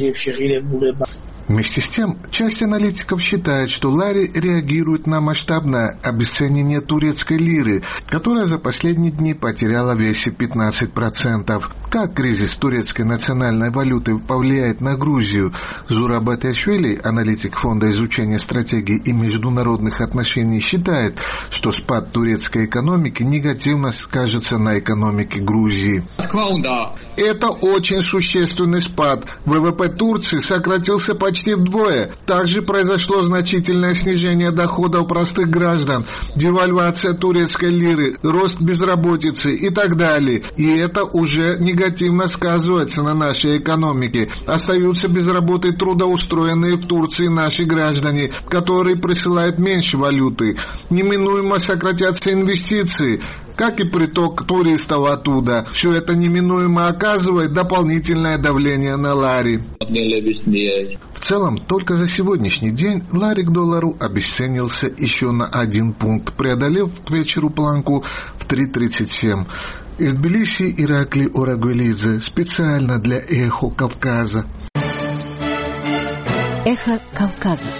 Вместе с тем, часть аналитиков считает, что лари реагирует на масштабное обесценение турецкой лиры, которая за последние дни потеряла в весе пятнадцать процентов. Как кризис турецкой национальной валюты повлияет на Грузию? Зураб Атиашвили, аналитик Фонда изучения стратегий и международных отношений, считает, что спад турецкой экономики негативно скажется на экономике Грузии. Это очень существенный спад. вэ вэ пэ Турции сократился почти Почти вдвое. Также произошло значительное снижение доходов простых граждан, девальвация турецкой лиры, рост безработицы и так далее. И это уже негативно сказывается на нашей экономике. Остаются без работы трудоустроенные в Турции наши граждане, которые присылают меньше валюты. Неминуемо сократятся инвестиции, как и приток туристов оттуда. Все это неминуемо оказывает дополнительное давление на лари. В целом, только за сегодняшний день лари к доллару обесценился еще на один пункт, преодолев к вечеру планку в три тридцать семь. Из Тбилиси Ираклий Орагвелидзе специально для «Эхо Кавказа». «Эхо Кавказа».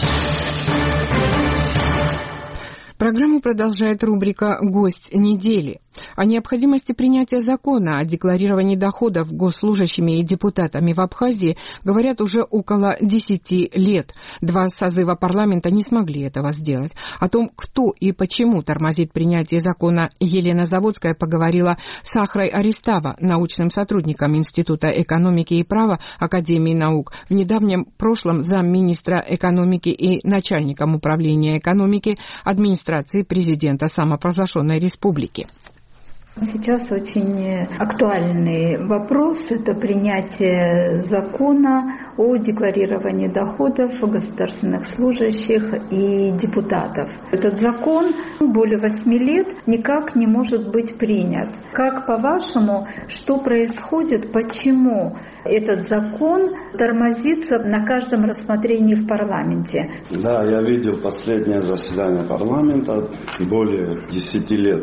Программу продолжает рубрика «Гость недели». О необходимости принятия закона о декларировании доходов госслужащими и депутатами в Абхазии говорят уже около десяти лет. Два созыва парламента не смогли этого сделать. О том, кто и почему тормозит принятие закона, Елена Заводская поговорила с Ахрой Аристава, научным сотрудником Института экономики и права Академии наук, в недавнем прошлом замминистра экономики и начальником управления экономики администрации президента самопровозглашенной республики. Сейчас очень актуальный вопрос – это принятие закона о декларировании доходов государственных служащих и депутатов. Этот закон более восьми лет никак не может быть принят. Как по-вашему, что происходит, почему этот закон тормозится на каждом рассмотрении в парламенте? Да, я видел последнее заседание парламента более десяти лет.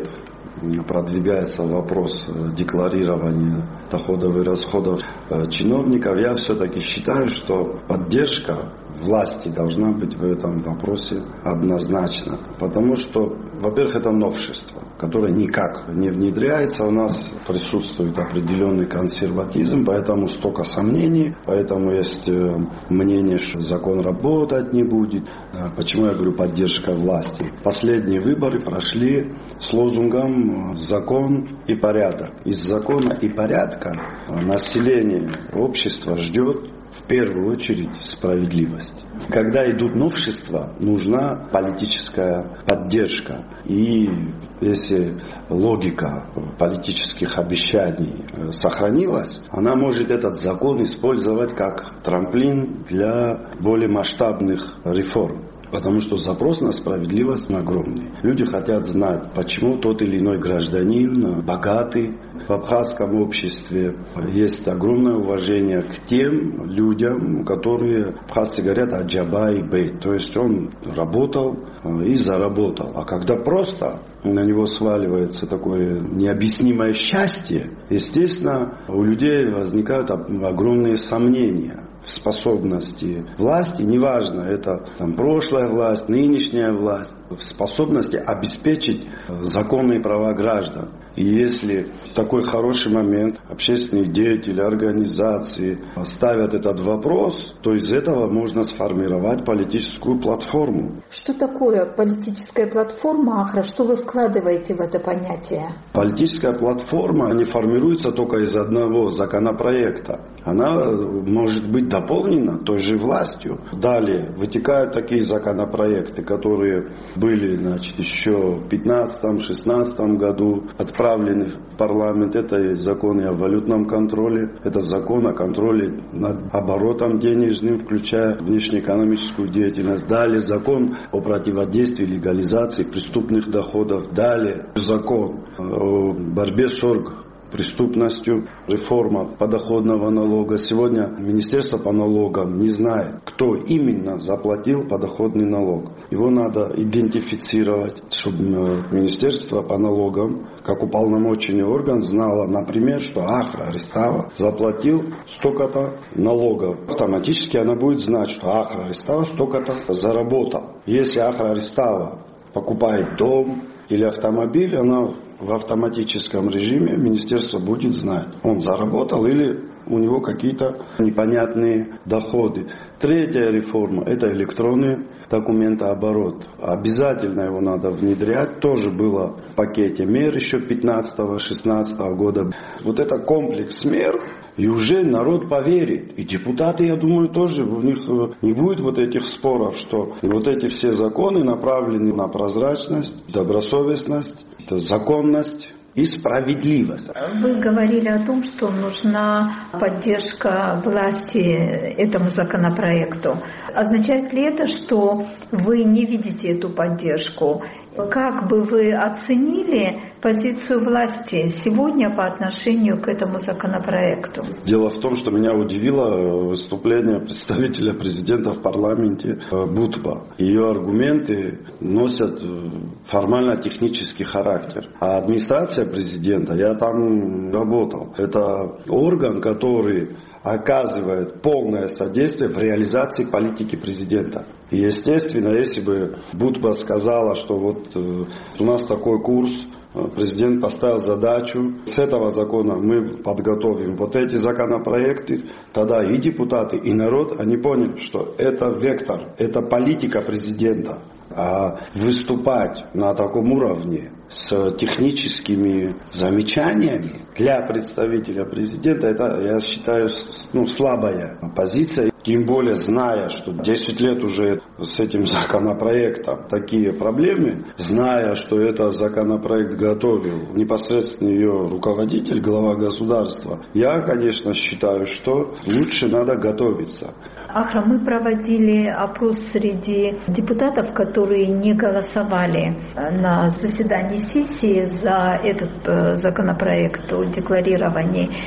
продвигается вопрос декларирования доходов и расходов чиновников, я все-таки считаю, что поддержка власти должна быть в этом вопросе однозначно. Потому что, во-первых, это новшество, которое никак не внедряется. У нас присутствует определенный консерватизм, поэтому столько сомнений, поэтому есть мнение, что закон работать не будет. Почему я говорю поддержка власти? Последние выборы прошли с лозунгом «закон и порядок». Из закона и порядка население, общество ждет в первую очередь справедливость. Когда идут новшества, нужна политическая поддержка. И если логика политических обещаний сохранилась, она может этот закон использовать как трамплин для более масштабных реформ. Потому что запрос на справедливость огромный. Люди хотят знать, почему тот или иной гражданин богатый. В абхазском обществе есть огромное уважение к тем людям, которые, абхазцы говорят, аджаба и бейт. То есть он работал и заработал. А когда просто на него сваливается такое необъяснимое счастье, естественно, у людей возникают огромные сомнения в способности власти, неважно, это там, прошлая власть, нынешняя власть, в способности обеспечить законные права граждан. И если в такой хороший момент общественные деятели, организации ставят этот вопрос, то из этого можно сформировать политическую платформу. Что такое политическая платформа, Ахра? Что вы вкладываете в это понятие? Политическая платформа не формируется только из одного законопроекта. Она может быть дополнена той же властью. Далее вытекают такие законопроекты, которые были, значит, еще в пятнадцатом-шестнадцатом году отправлены в парламент. Это закон о валютном контроле, это закон о контроле над оборотом денежным, включая внешнеэкономическую деятельность. Далее закон о противодействии легализации преступных доходов. Далее закон о борьбе с оргпреступностью, преступностью, реформа подоходного налога. Сегодня Министерство по налогам не знает, кто именно заплатил подоходный налог. Его надо идентифицировать, чтобы Министерство по налогам, как уполномоченный орган, знало, например, что Ахра Ристава заплатил столько-то налогов. Автоматически она будет знать, что Ахра Ристава столько-то заработал. Если Ахра Ристава покупает дом или автомобиль, она в автоматическом режиме министерство будет знать, он заработал или у него какие-то непонятные доходы. Третья реформа – это электронный документооборот. Обязательно его надо внедрять. Тоже было в пакете мер еще пятнадцатого-шестнадцатого года. Вот это комплекс мер, и уже народ поверит. И депутаты, я думаю, тоже, у них не будет вот этих споров, что вот эти все законы направлены на прозрачность, добросовестность, законность и справедливость. Вы говорили о том, что нужна поддержка власти этому законопроекту. Означает ли это, что вы не видите эту поддержку? Как бы вы оценили позицию власти сегодня по отношению к этому законопроекту? Дело в том, что меня удивило выступление представителя президента в парламенте Бутба. Ее аргументы носят формально-технический характер. А администрация президента, я там работал, это орган, который оказывает полное содействие в реализации политики президента. И естественно, если бы Бутба сказала, что вот э, у нас такой курс, президент поставил задачу, с этого закона мы подготовим вот эти законопроекты, тогда и депутаты, и народ, они поняли, что это вектор, это политика президента. А выступать на таком уровне с техническими замечаниями для представителя президента, это, я считаю, ну, слабая позиция. Тем более, зная, что десять лет уже с этим законопроектом такие проблемы, зная, что этот законопроект готовил непосредственно ее руководитель, глава государства, я, конечно, считаю, что лучше надо готовиться. Ахра, мы проводили опрос среди депутатов, которые не голосовали на заседании сессии за этот законопроект о декларировании.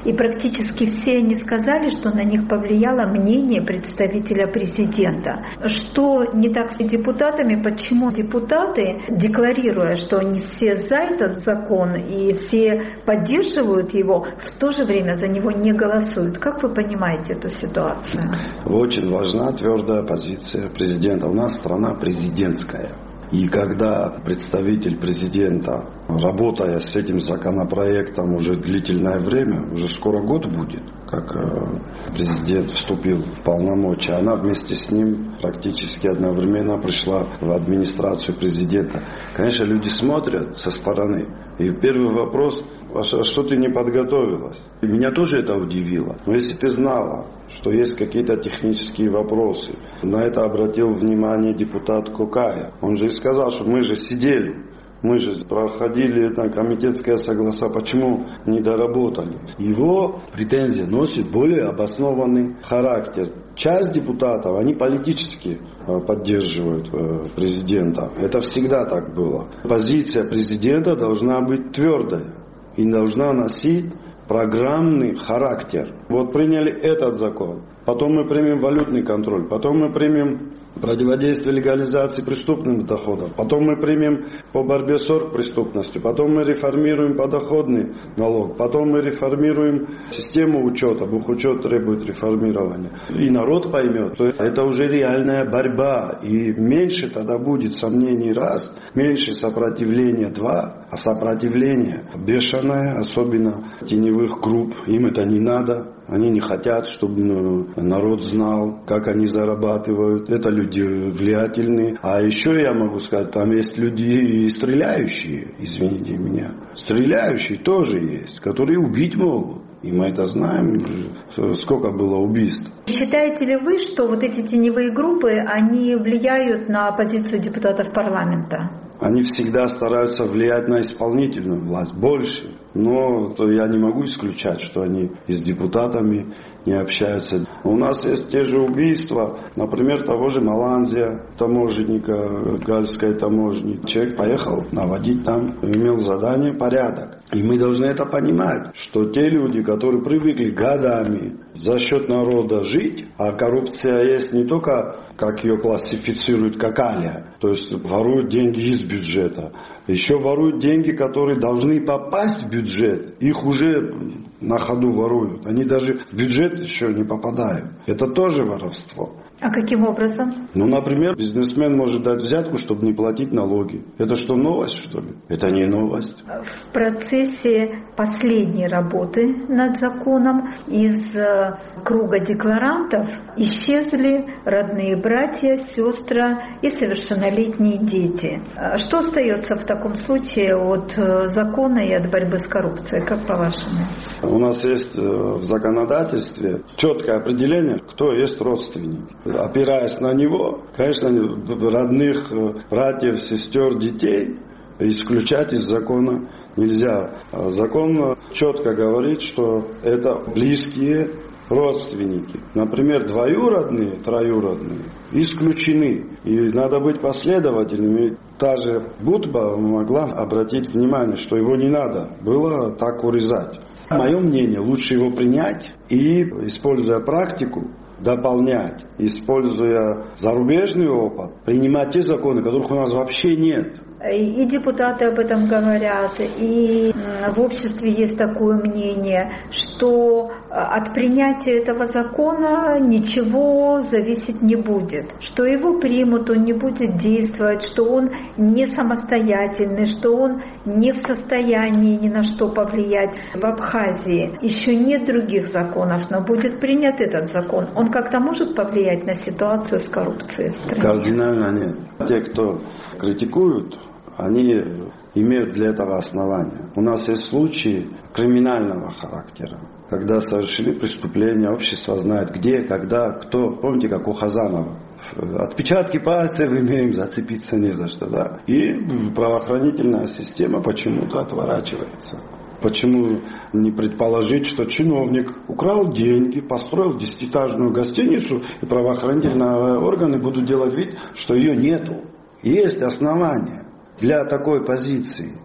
И практически все они сказали, что на них повлияло мнение представителя президента. Что не так с депутатами, почему депутаты, декларируя, что они все за этот закон и все поддерживают его, в то же время за него не голосуют? Как вы понимаете эту ситуацию? Очень важна твердая позиция президента. У нас страна президентская. И когда представитель президента, работая с этим законопроектом уже длительное время, уже скоро год будет, как президент вступил в полномочия, она вместе с ним практически одновременно пришла в администрацию президента. Конечно, люди смотрят со стороны. И первый вопрос: а что ты не подготовилась? И меня тоже это удивило. Но если ты знала, что есть какие-то технические вопросы, на это обратил внимание депутат Кокаев. Он же сказал, что мы же сидели, мы же проходили это комитетское согласие, почему не доработали. Его претензия носит более обоснованный характер. Часть депутатов, они политически поддерживают президента. Это всегда так было. Позиция президента должна быть твердая и должна носить программный характер. Вот приняли этот закон, потом мы примем валютный контроль, потом мы примем противодействие легализации преступных доходов, потом мы примем по борьбе с оргпреступностью, потом мы реформируем подоходный налог, потом мы реформируем систему учета, бухучет требует реформирования. И народ поймет, что это уже реальная борьба, и меньше тогда будет сомнений раз, меньше сопротивления два, а сопротивление бешеное, особенно теневых групп, им это не надо. Они не хотят, чтобы народ знал, как они зарабатывают. Это люди влиятельные. А еще я могу сказать, там есть люди и стреляющие, извините меня. Стреляющие тоже есть, которые убить могут. И мы это знаем, сколько было убийств. Считаете ли вы, что вот эти теневые группы, они влияют на позицию депутатов парламента? Они всегда стараются влиять на исполнительную власть больше. Но я не могу исключать, что они и с депутатами не общаются. У нас есть те же убийства, например, того же Маланзия, таможенника, гальской таможни. Человек поехал наводить там, имел задание порядок. И мы должны это понимать, что те люди, которые привыкли годами за счет народа жить, а коррупция есть не только, как ее классифицируют, как алия, то есть воруют деньги из бюджета, еще воруют деньги, которые должны попасть в бюджет, их уже на ходу воруют, они даже в бюджет еще не попадают. Это тоже воровство. А каким образом? Ну, например, бизнесмен может дать взятку, чтобы не платить налоги. Это что, новость, что ли? Это не новость. В процессе последней работы над законом из круга декларантов исчезли родные братья, сестры и совершеннолетние дети. Что остается в таком случае от закона и от борьбы с коррупцией, как по-вашему? У нас есть в законодательстве четкое определение, кто есть родственник. Опираясь на него, конечно, родных братьев, сестер, детей исключать из закона нельзя. Закон четко говорит, что это близкие родственники. Например, двоюродные, троюродные исключены. И надо быть последовательными. Та же Будба могла обратить внимание, что его не надо было так урезать. Мое мнение, лучше его принять и, используя практику, дополнять, используя зарубежный опыт, принимать те законы, которых у нас вообще нет. И депутаты об этом говорят, и в обществе есть такое мнение, что от принятия этого закона ничего зависеть не будет, что его примут, он не будет действовать, что он не самостоятельный, что он не в состоянии ни на что повлиять. В Абхазии еще нет других законов, но будет принят этот закон. Он как-то может повлиять на ситуацию с коррупцией в стране? Кардинально нет. Те, кто критикуют, они имеют для этого основания. У нас есть случаи криминального характера, когда совершили преступление, общество знает где, когда, кто. Помните, как у Хазанова? Отпечатки пальцев имеем, зацепиться не за что. Да? И правоохранительная система почему-то отворачивается. Почему не предположить, что чиновник украл деньги, построил десятиэтажную гостиницу, и правоохранительные органы будут делать вид, что ее нету. Есть основания для такой позиции.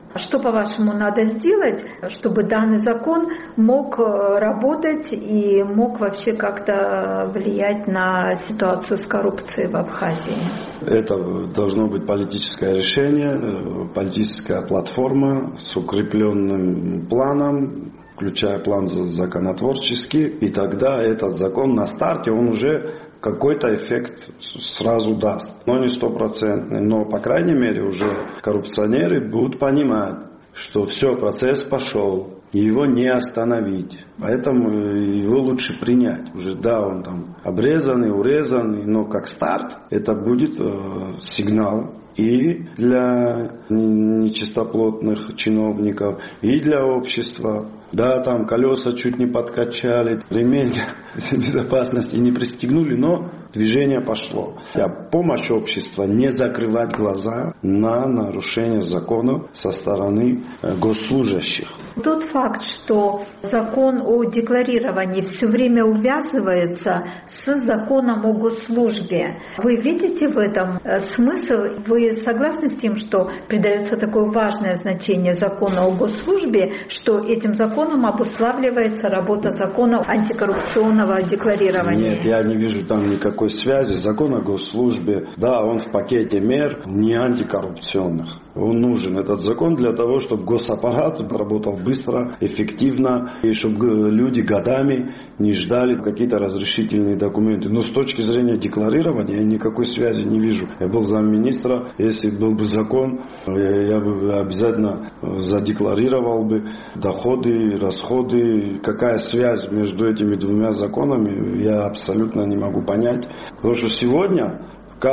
Что, по-вашему, надо сделать, чтобы данный закон мог работать и мог вообще как-то влиять на ситуацию с коррупцией в Абхазии? Это должно быть политическое решение, политическая платформа с укрепленным планом, включая план законотворческий, и тогда этот закон на старте, он уже какой-то эффект сразу даст. Но не стопроцентный, но, по крайней мере, уже коррупционеры будут понимать, что все, процесс пошел, и его не остановить. Поэтому его лучше принять. Уже да, он там обрезанный, урезанный, но как старт это будет э, сигнал и для нечистоплотных чиновников, и для общества. Да, там колеса чуть не подкачали, ремень безопасности не пристегнули, но движение пошло. А помощь общества не закрывать глаза на нарушение законов со стороны госслужащих. Тот факт, что закон о декларировании все время увязывается с законом о госслужбе, вы видите в этом смысл? Вы согласны с тем, что придается такое важное значение закону о госслужбе, что этим законом обуславливается работа закона антикоррупционного декларирования? Нет, я не вижу там никакой связи. Закон о госслужбе, да, он в пакете мер не антикоррупционных. Он нужен, этот закон, для того, чтобы госаппарат работал быстро, эффективно, и чтобы люди годами не ждали какие-то разрешительные документы. Но с точки зрения декларирования я никакой связи не вижу. Я был замминистра, если был бы закон, я бы обязательно задекларировал бы доходы, расходы. Какая связь между этими двумя законами, я абсолютно не могу понять. Потому что сегодня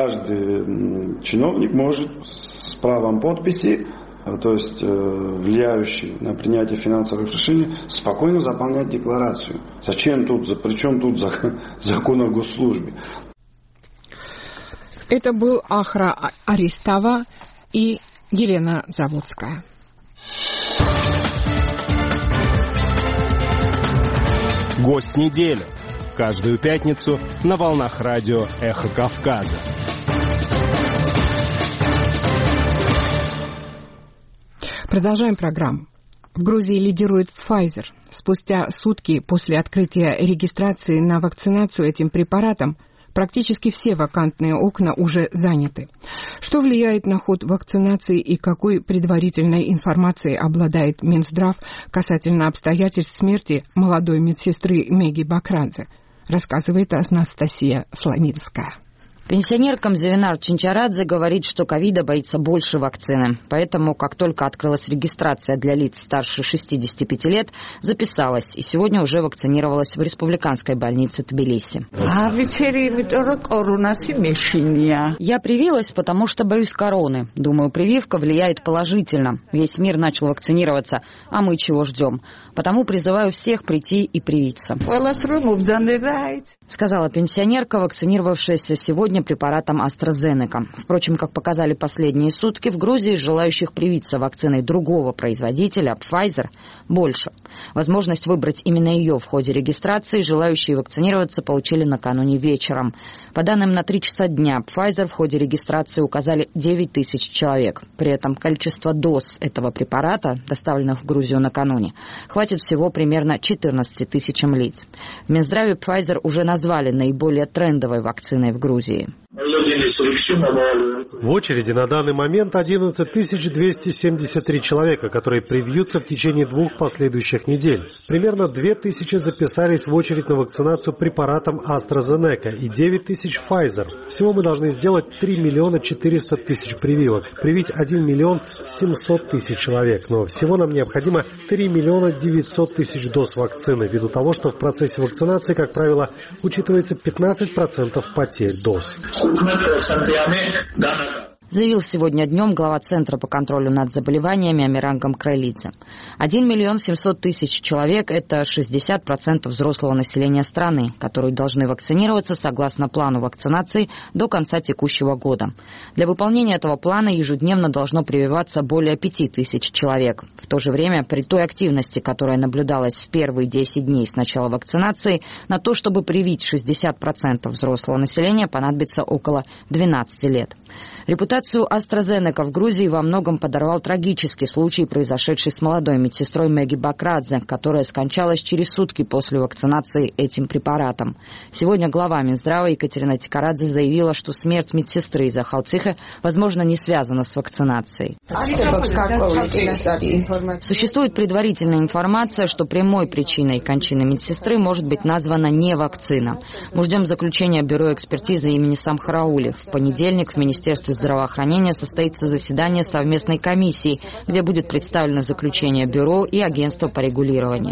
каждый чиновник может с правом подписи, то есть влияющий на принятие финансовых решений, спокойно заполнять декларацию. Зачем тут, при чем тут закон о госслужбе? Это был Ахра Аристава и Елена Заводская. Гость недели. Каждую пятницу на волнах радио «Эхо Кавказа». Продолжаем программу. В Грузии лидирует Pfizer. Спустя сутки после открытия регистрации на вакцинацию этим препаратом практически все вакантные окна уже заняты. Что влияет на ход вакцинации и какой предварительной информацией обладает Минздрав касательно обстоятельств смерти молодой медсестры Меги Бакрадзе, рассказывает Анастасия Сломинская. Пенсионер Камзевинар Чинчарадзе говорит, что ковида боится больше вакцины. Поэтому, как только открылась регистрация для лиц старше шестидесяти пяти лет, записалась и сегодня уже вакцинировалась в республиканской больнице Тбилиси. Я привилась, потому что боюсь короны. Думаю, прививка влияет положительно. Весь мир начал вакцинироваться, а мы чего ждем? Потому призываю всех прийти и привиться. Сказала пенсионерка, вакцинировавшаяся сегодня препаратом AstraZeneca. Впрочем, как показали последние сутки, в Грузии желающих привиться вакциной другого производителя, Pfizer, больше. Возможность выбрать именно ее в ходе регистрации желающие вакцинироваться получили накануне вечером. По данным на три часа дня, Pfizer в ходе регистрации указали девять тысяч человек. При этом количество доз этого препарата, доставленных в Грузию накануне, хватит всего примерно четырнадцати тысячам лиц. В Минздраве Pfizer уже назвали наиболее трендовой вакциной в Грузии. В очереди на данный момент одиннадцать тысяч двести семьдесят три человека, которые привьются в течение двух последующих недель. Примерно две тысячи записались в очередь на вакцинацию препаратом AstraZeneca и девять тысяч Pfizer. Всего мы должны сделать три миллиона четыреста тысяч прививок, привить один миллион семьсот тысяч человек. Но всего нам необходимо три миллиона девятьсот тысяч доз вакцины, ввиду того, что в процессе вакцинации, как правило, учитывается пятнадцать процентов потерь доз. Заявил сегодня днем глава Центра по контролю над заболеваниями Амиран Гамкралидзе. один миллион семьсот тысяч человек – это шестьдесят процентов взрослого населения страны, которые должны вакцинироваться согласно плану вакцинации до конца текущего года. Для выполнения этого плана ежедневно должно прививаться более пяти тысяч человек. В то же время, при той активности, которая наблюдалась в первые десять дней с начала вакцинации, на то, чтобы привить шестьдесят процентов взрослого населения, понадобится около двенадцати лет. Репутацию AstraZeneca в Грузии во многом подорвал трагический случай, произошедший с молодой медсестрой Меги Бакрадзе, которая скончалась через сутки после вакцинации этим препаратом. Сегодня глава Минздрава Екатерина Тикарадзе заявила, что смерть медсестры из Ахалцихи, возможно, не связана с вакцинацией. Существует предварительная информация, что прямой причиной кончины медсестры может быть названа не вакцина. Мы ждем заключения Бюро экспертизы имени Самхараули. В понедельник в Министерстве здравоохранения состоится заседание совместной комиссии, где будет представлено заключение Бюро и Агентства по регулированию,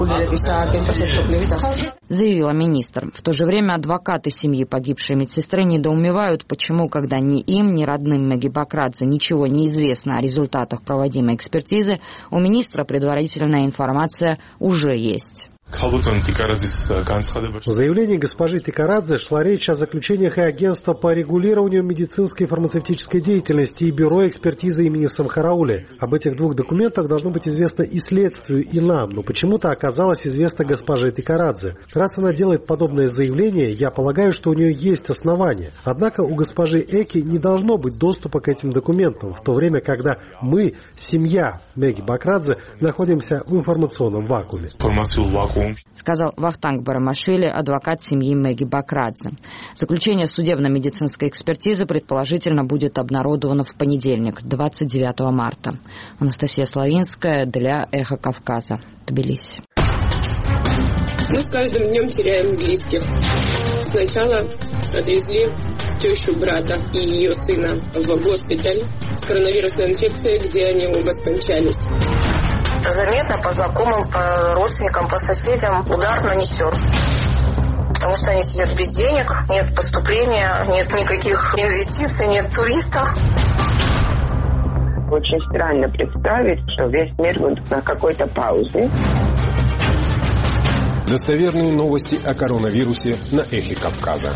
заявила министр. В то же время адвокаты семьи погибшей медсестры недоумевают, почему, когда ни им, ни родным Меги Бакрадзе ничего не известно о результатах проводимой экспертизы, у министра предварительная информация уже есть. В заявлении госпожи Тикарадзе шла речь о заключениях и Агентства по регулированию медицинской и фармацевтической деятельности и Бюро экспертизы имени Самхараули. Об этих двух документах должно быть известно и следствию, и нам, но почему-то оказалось известно госпоже Тикарадзе. Раз она делает подобное заявление, я полагаю, что у нее есть основания. Однако у госпожи Эки не должно быть доступа к этим документам, в то время, когда мы, семья Меги Бакрадзе, находимся в информационном вакууме. Сказал Вахтанг Барамашвили, адвокат семьи Меги Бакрадзе. Заключение судебно-медицинской экспертизы предположительно будет обнародовано в понедельник, двадцать девятого марта. Анастасия Славинская для Эхо Кавказа, Тбилиси. Мы с каждым днем теряем близких. Сначала отвезли тещу брата и ее сына в госпиталь с коронавирусной инфекцией, где они оба скончались. Это заметно по знакомым, по родственникам, по соседям удар нанесен. Потому что они сидят без денег, нет поступления, нет никаких инвестиций, нет туристов. Очень странно представить, что весь мир будет на какой-то паузе. Достоверные новости о коронавирусе на Эхе Кавказа.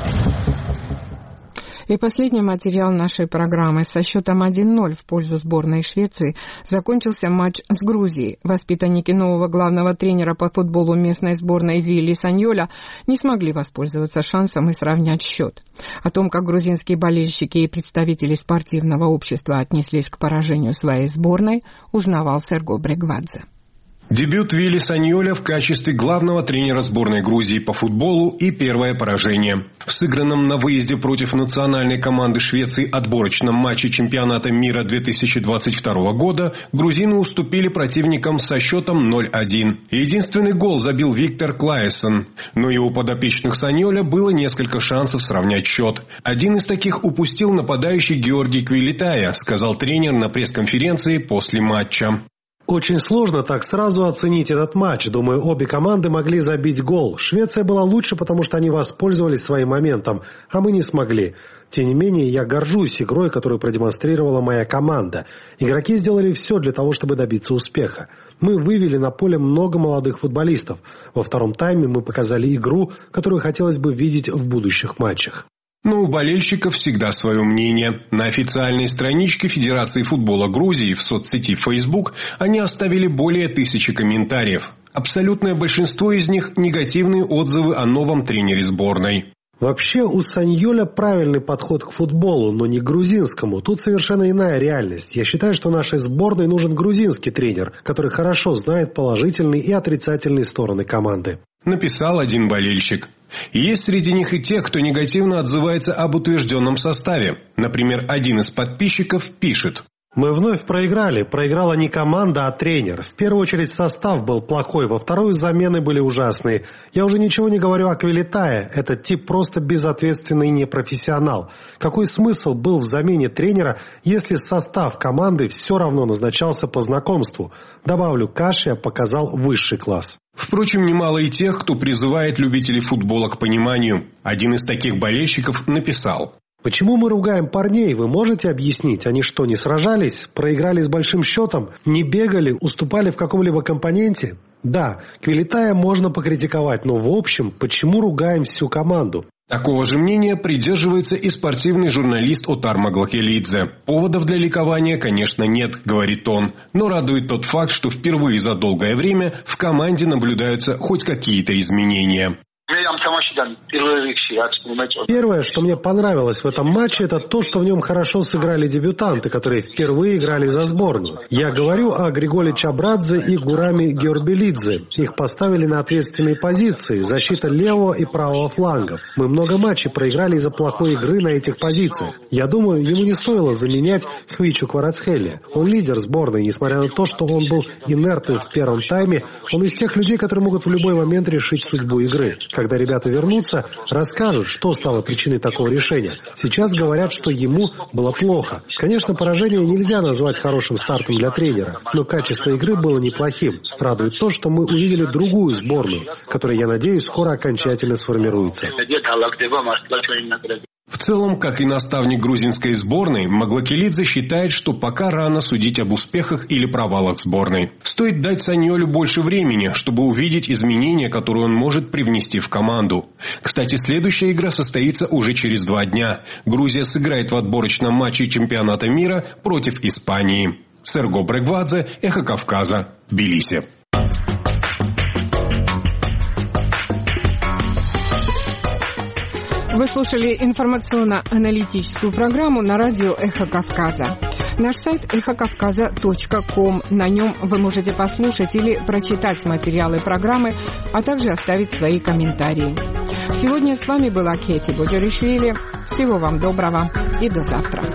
И последний материал нашей программы. Со счетом один ноль в пользу сборной Швеции закончился матч с Грузией. Воспитанники нового главного тренера по футболу местной сборной Вилли Саньоля не смогли воспользоваться шансом и сравнять счет. О том, как грузинские болельщики и представители спортивного общества отнеслись к поражению своей сборной, узнавал Серго Брегвадзе. Дебют Вилли Саньоля в качестве главного тренера сборной Грузии по футболу и первое поражение. В сыгранном на выезде против национальной команды Швеции отборочном матче чемпионата мира две тысячи двадцать второго года грузины уступили противникам со счетом ноль один. Единственный гол забил Виктор Клайсон, но и у подопечных Саньоля было несколько шансов сравнять счет. Один из таких упустил нападающий Георгий Квилитая, сказал тренер на пресс-конференции после матча. Очень сложно так сразу оценить этот матч. Думаю, обе команды могли забить гол. Швеция была лучше, потому что они воспользовались своим моментом, а мы не смогли. Тем не менее, я горжусь игрой, которую продемонстрировала моя команда. Игроки сделали все для того, чтобы добиться успеха. Мы вывели на поле много молодых футболистов. Во втором тайме мы показали игру, которую хотелось бы видеть в будущих матчах. Но у болельщиков всегда свое мнение. На официальной страничке Федерации футбола Грузии в соцсети Facebook они оставили более тысячи комментариев. Абсолютное большинство из них – негативные отзывы о новом тренере сборной. Вообще у Саньоля правильный подход к футболу, но не к грузинскому. Тут совершенно иная реальность. Я считаю, что нашей сборной нужен грузинский тренер, который хорошо знает положительные и отрицательные стороны команды. Написал один болельщик. Есть среди них и те, кто негативно отзывается об утвержденном составе. Например, один из подписчиков пишет. Мы вновь проиграли. Проиграла не команда, а тренер. В первую очередь состав был плохой, во вторую замены были ужасные. Я уже ничего не говорю о Квилитае. Этот тип просто безответственный непрофессионал. Какой смысл был в замене тренера, если состав команды все равно назначался по знакомству? Добавлю, Кашия показал высший класс. Впрочем, немало и тех, кто призывает любителей футбола к пониманию. Один из таких болельщиков написал. Почему мы ругаем парней, вы можете объяснить? Они что, не сражались? Проиграли с большим счетом? Не бегали? Уступали в каком-либо компоненте? Да, Квилитая можно покритиковать, но в общем, почему ругаем всю команду? Такого же мнения придерживается и спортивный журналист Отар Маглакелидзе. Поводов для ликования, конечно, нет, говорит он. Но радует тот факт, что впервые за долгое время в команде наблюдаются хоть какие-то изменения. Первое, что мне понравилось в этом матче, это то, что в нем хорошо сыграли дебютанты, которые впервые играли за сборную. Я говорю о Григоле Чабрадзе и Гурами Георбелидзе. Их поставили на ответственные позиции, защита левого и правого флангов. Мы много матчей проиграли из-за плохой игры на этих позициях. Я думаю, ему не стоило заменять Хвичу Кварацхелия. Он лидер сборной, несмотря на то, что он был инертным в первом тайме, он из тех людей, которые могут в любой момент решить судьбу игры. Когда ребята вернутся, расскажут, что стало причиной такого решения. Сейчас говорят, что ему было плохо. Конечно, поражение нельзя назвать хорошим стартом для тренера, но качество игры было неплохим. Радует то, что мы увидели другую сборную, которая, я надеюсь, скоро окончательно сформируется. В целом, как и наставник грузинской сборной, Маглакелидзе считает, что пока рано судить об успехах или провалах сборной. Стоит дать Саньолю больше времени, чтобы увидеть изменения, которые он может привнести в команду. Кстати, следующая игра состоится уже через два дня. Грузия сыграет в отборочном матче чемпионата мира против Испании. Серго Брегвадзе, Эхо Кавказа, Тбилиси. Вы слушали информационно-аналитическую программу на радио «Эхо Кавказа». Наш сайт эхо кавказа точка ком. На нем вы можете послушать или прочитать материалы программы, а также оставить свои комментарии. Сегодня с вами была Кэти Боджаришвили. Всего вам доброго и до завтра.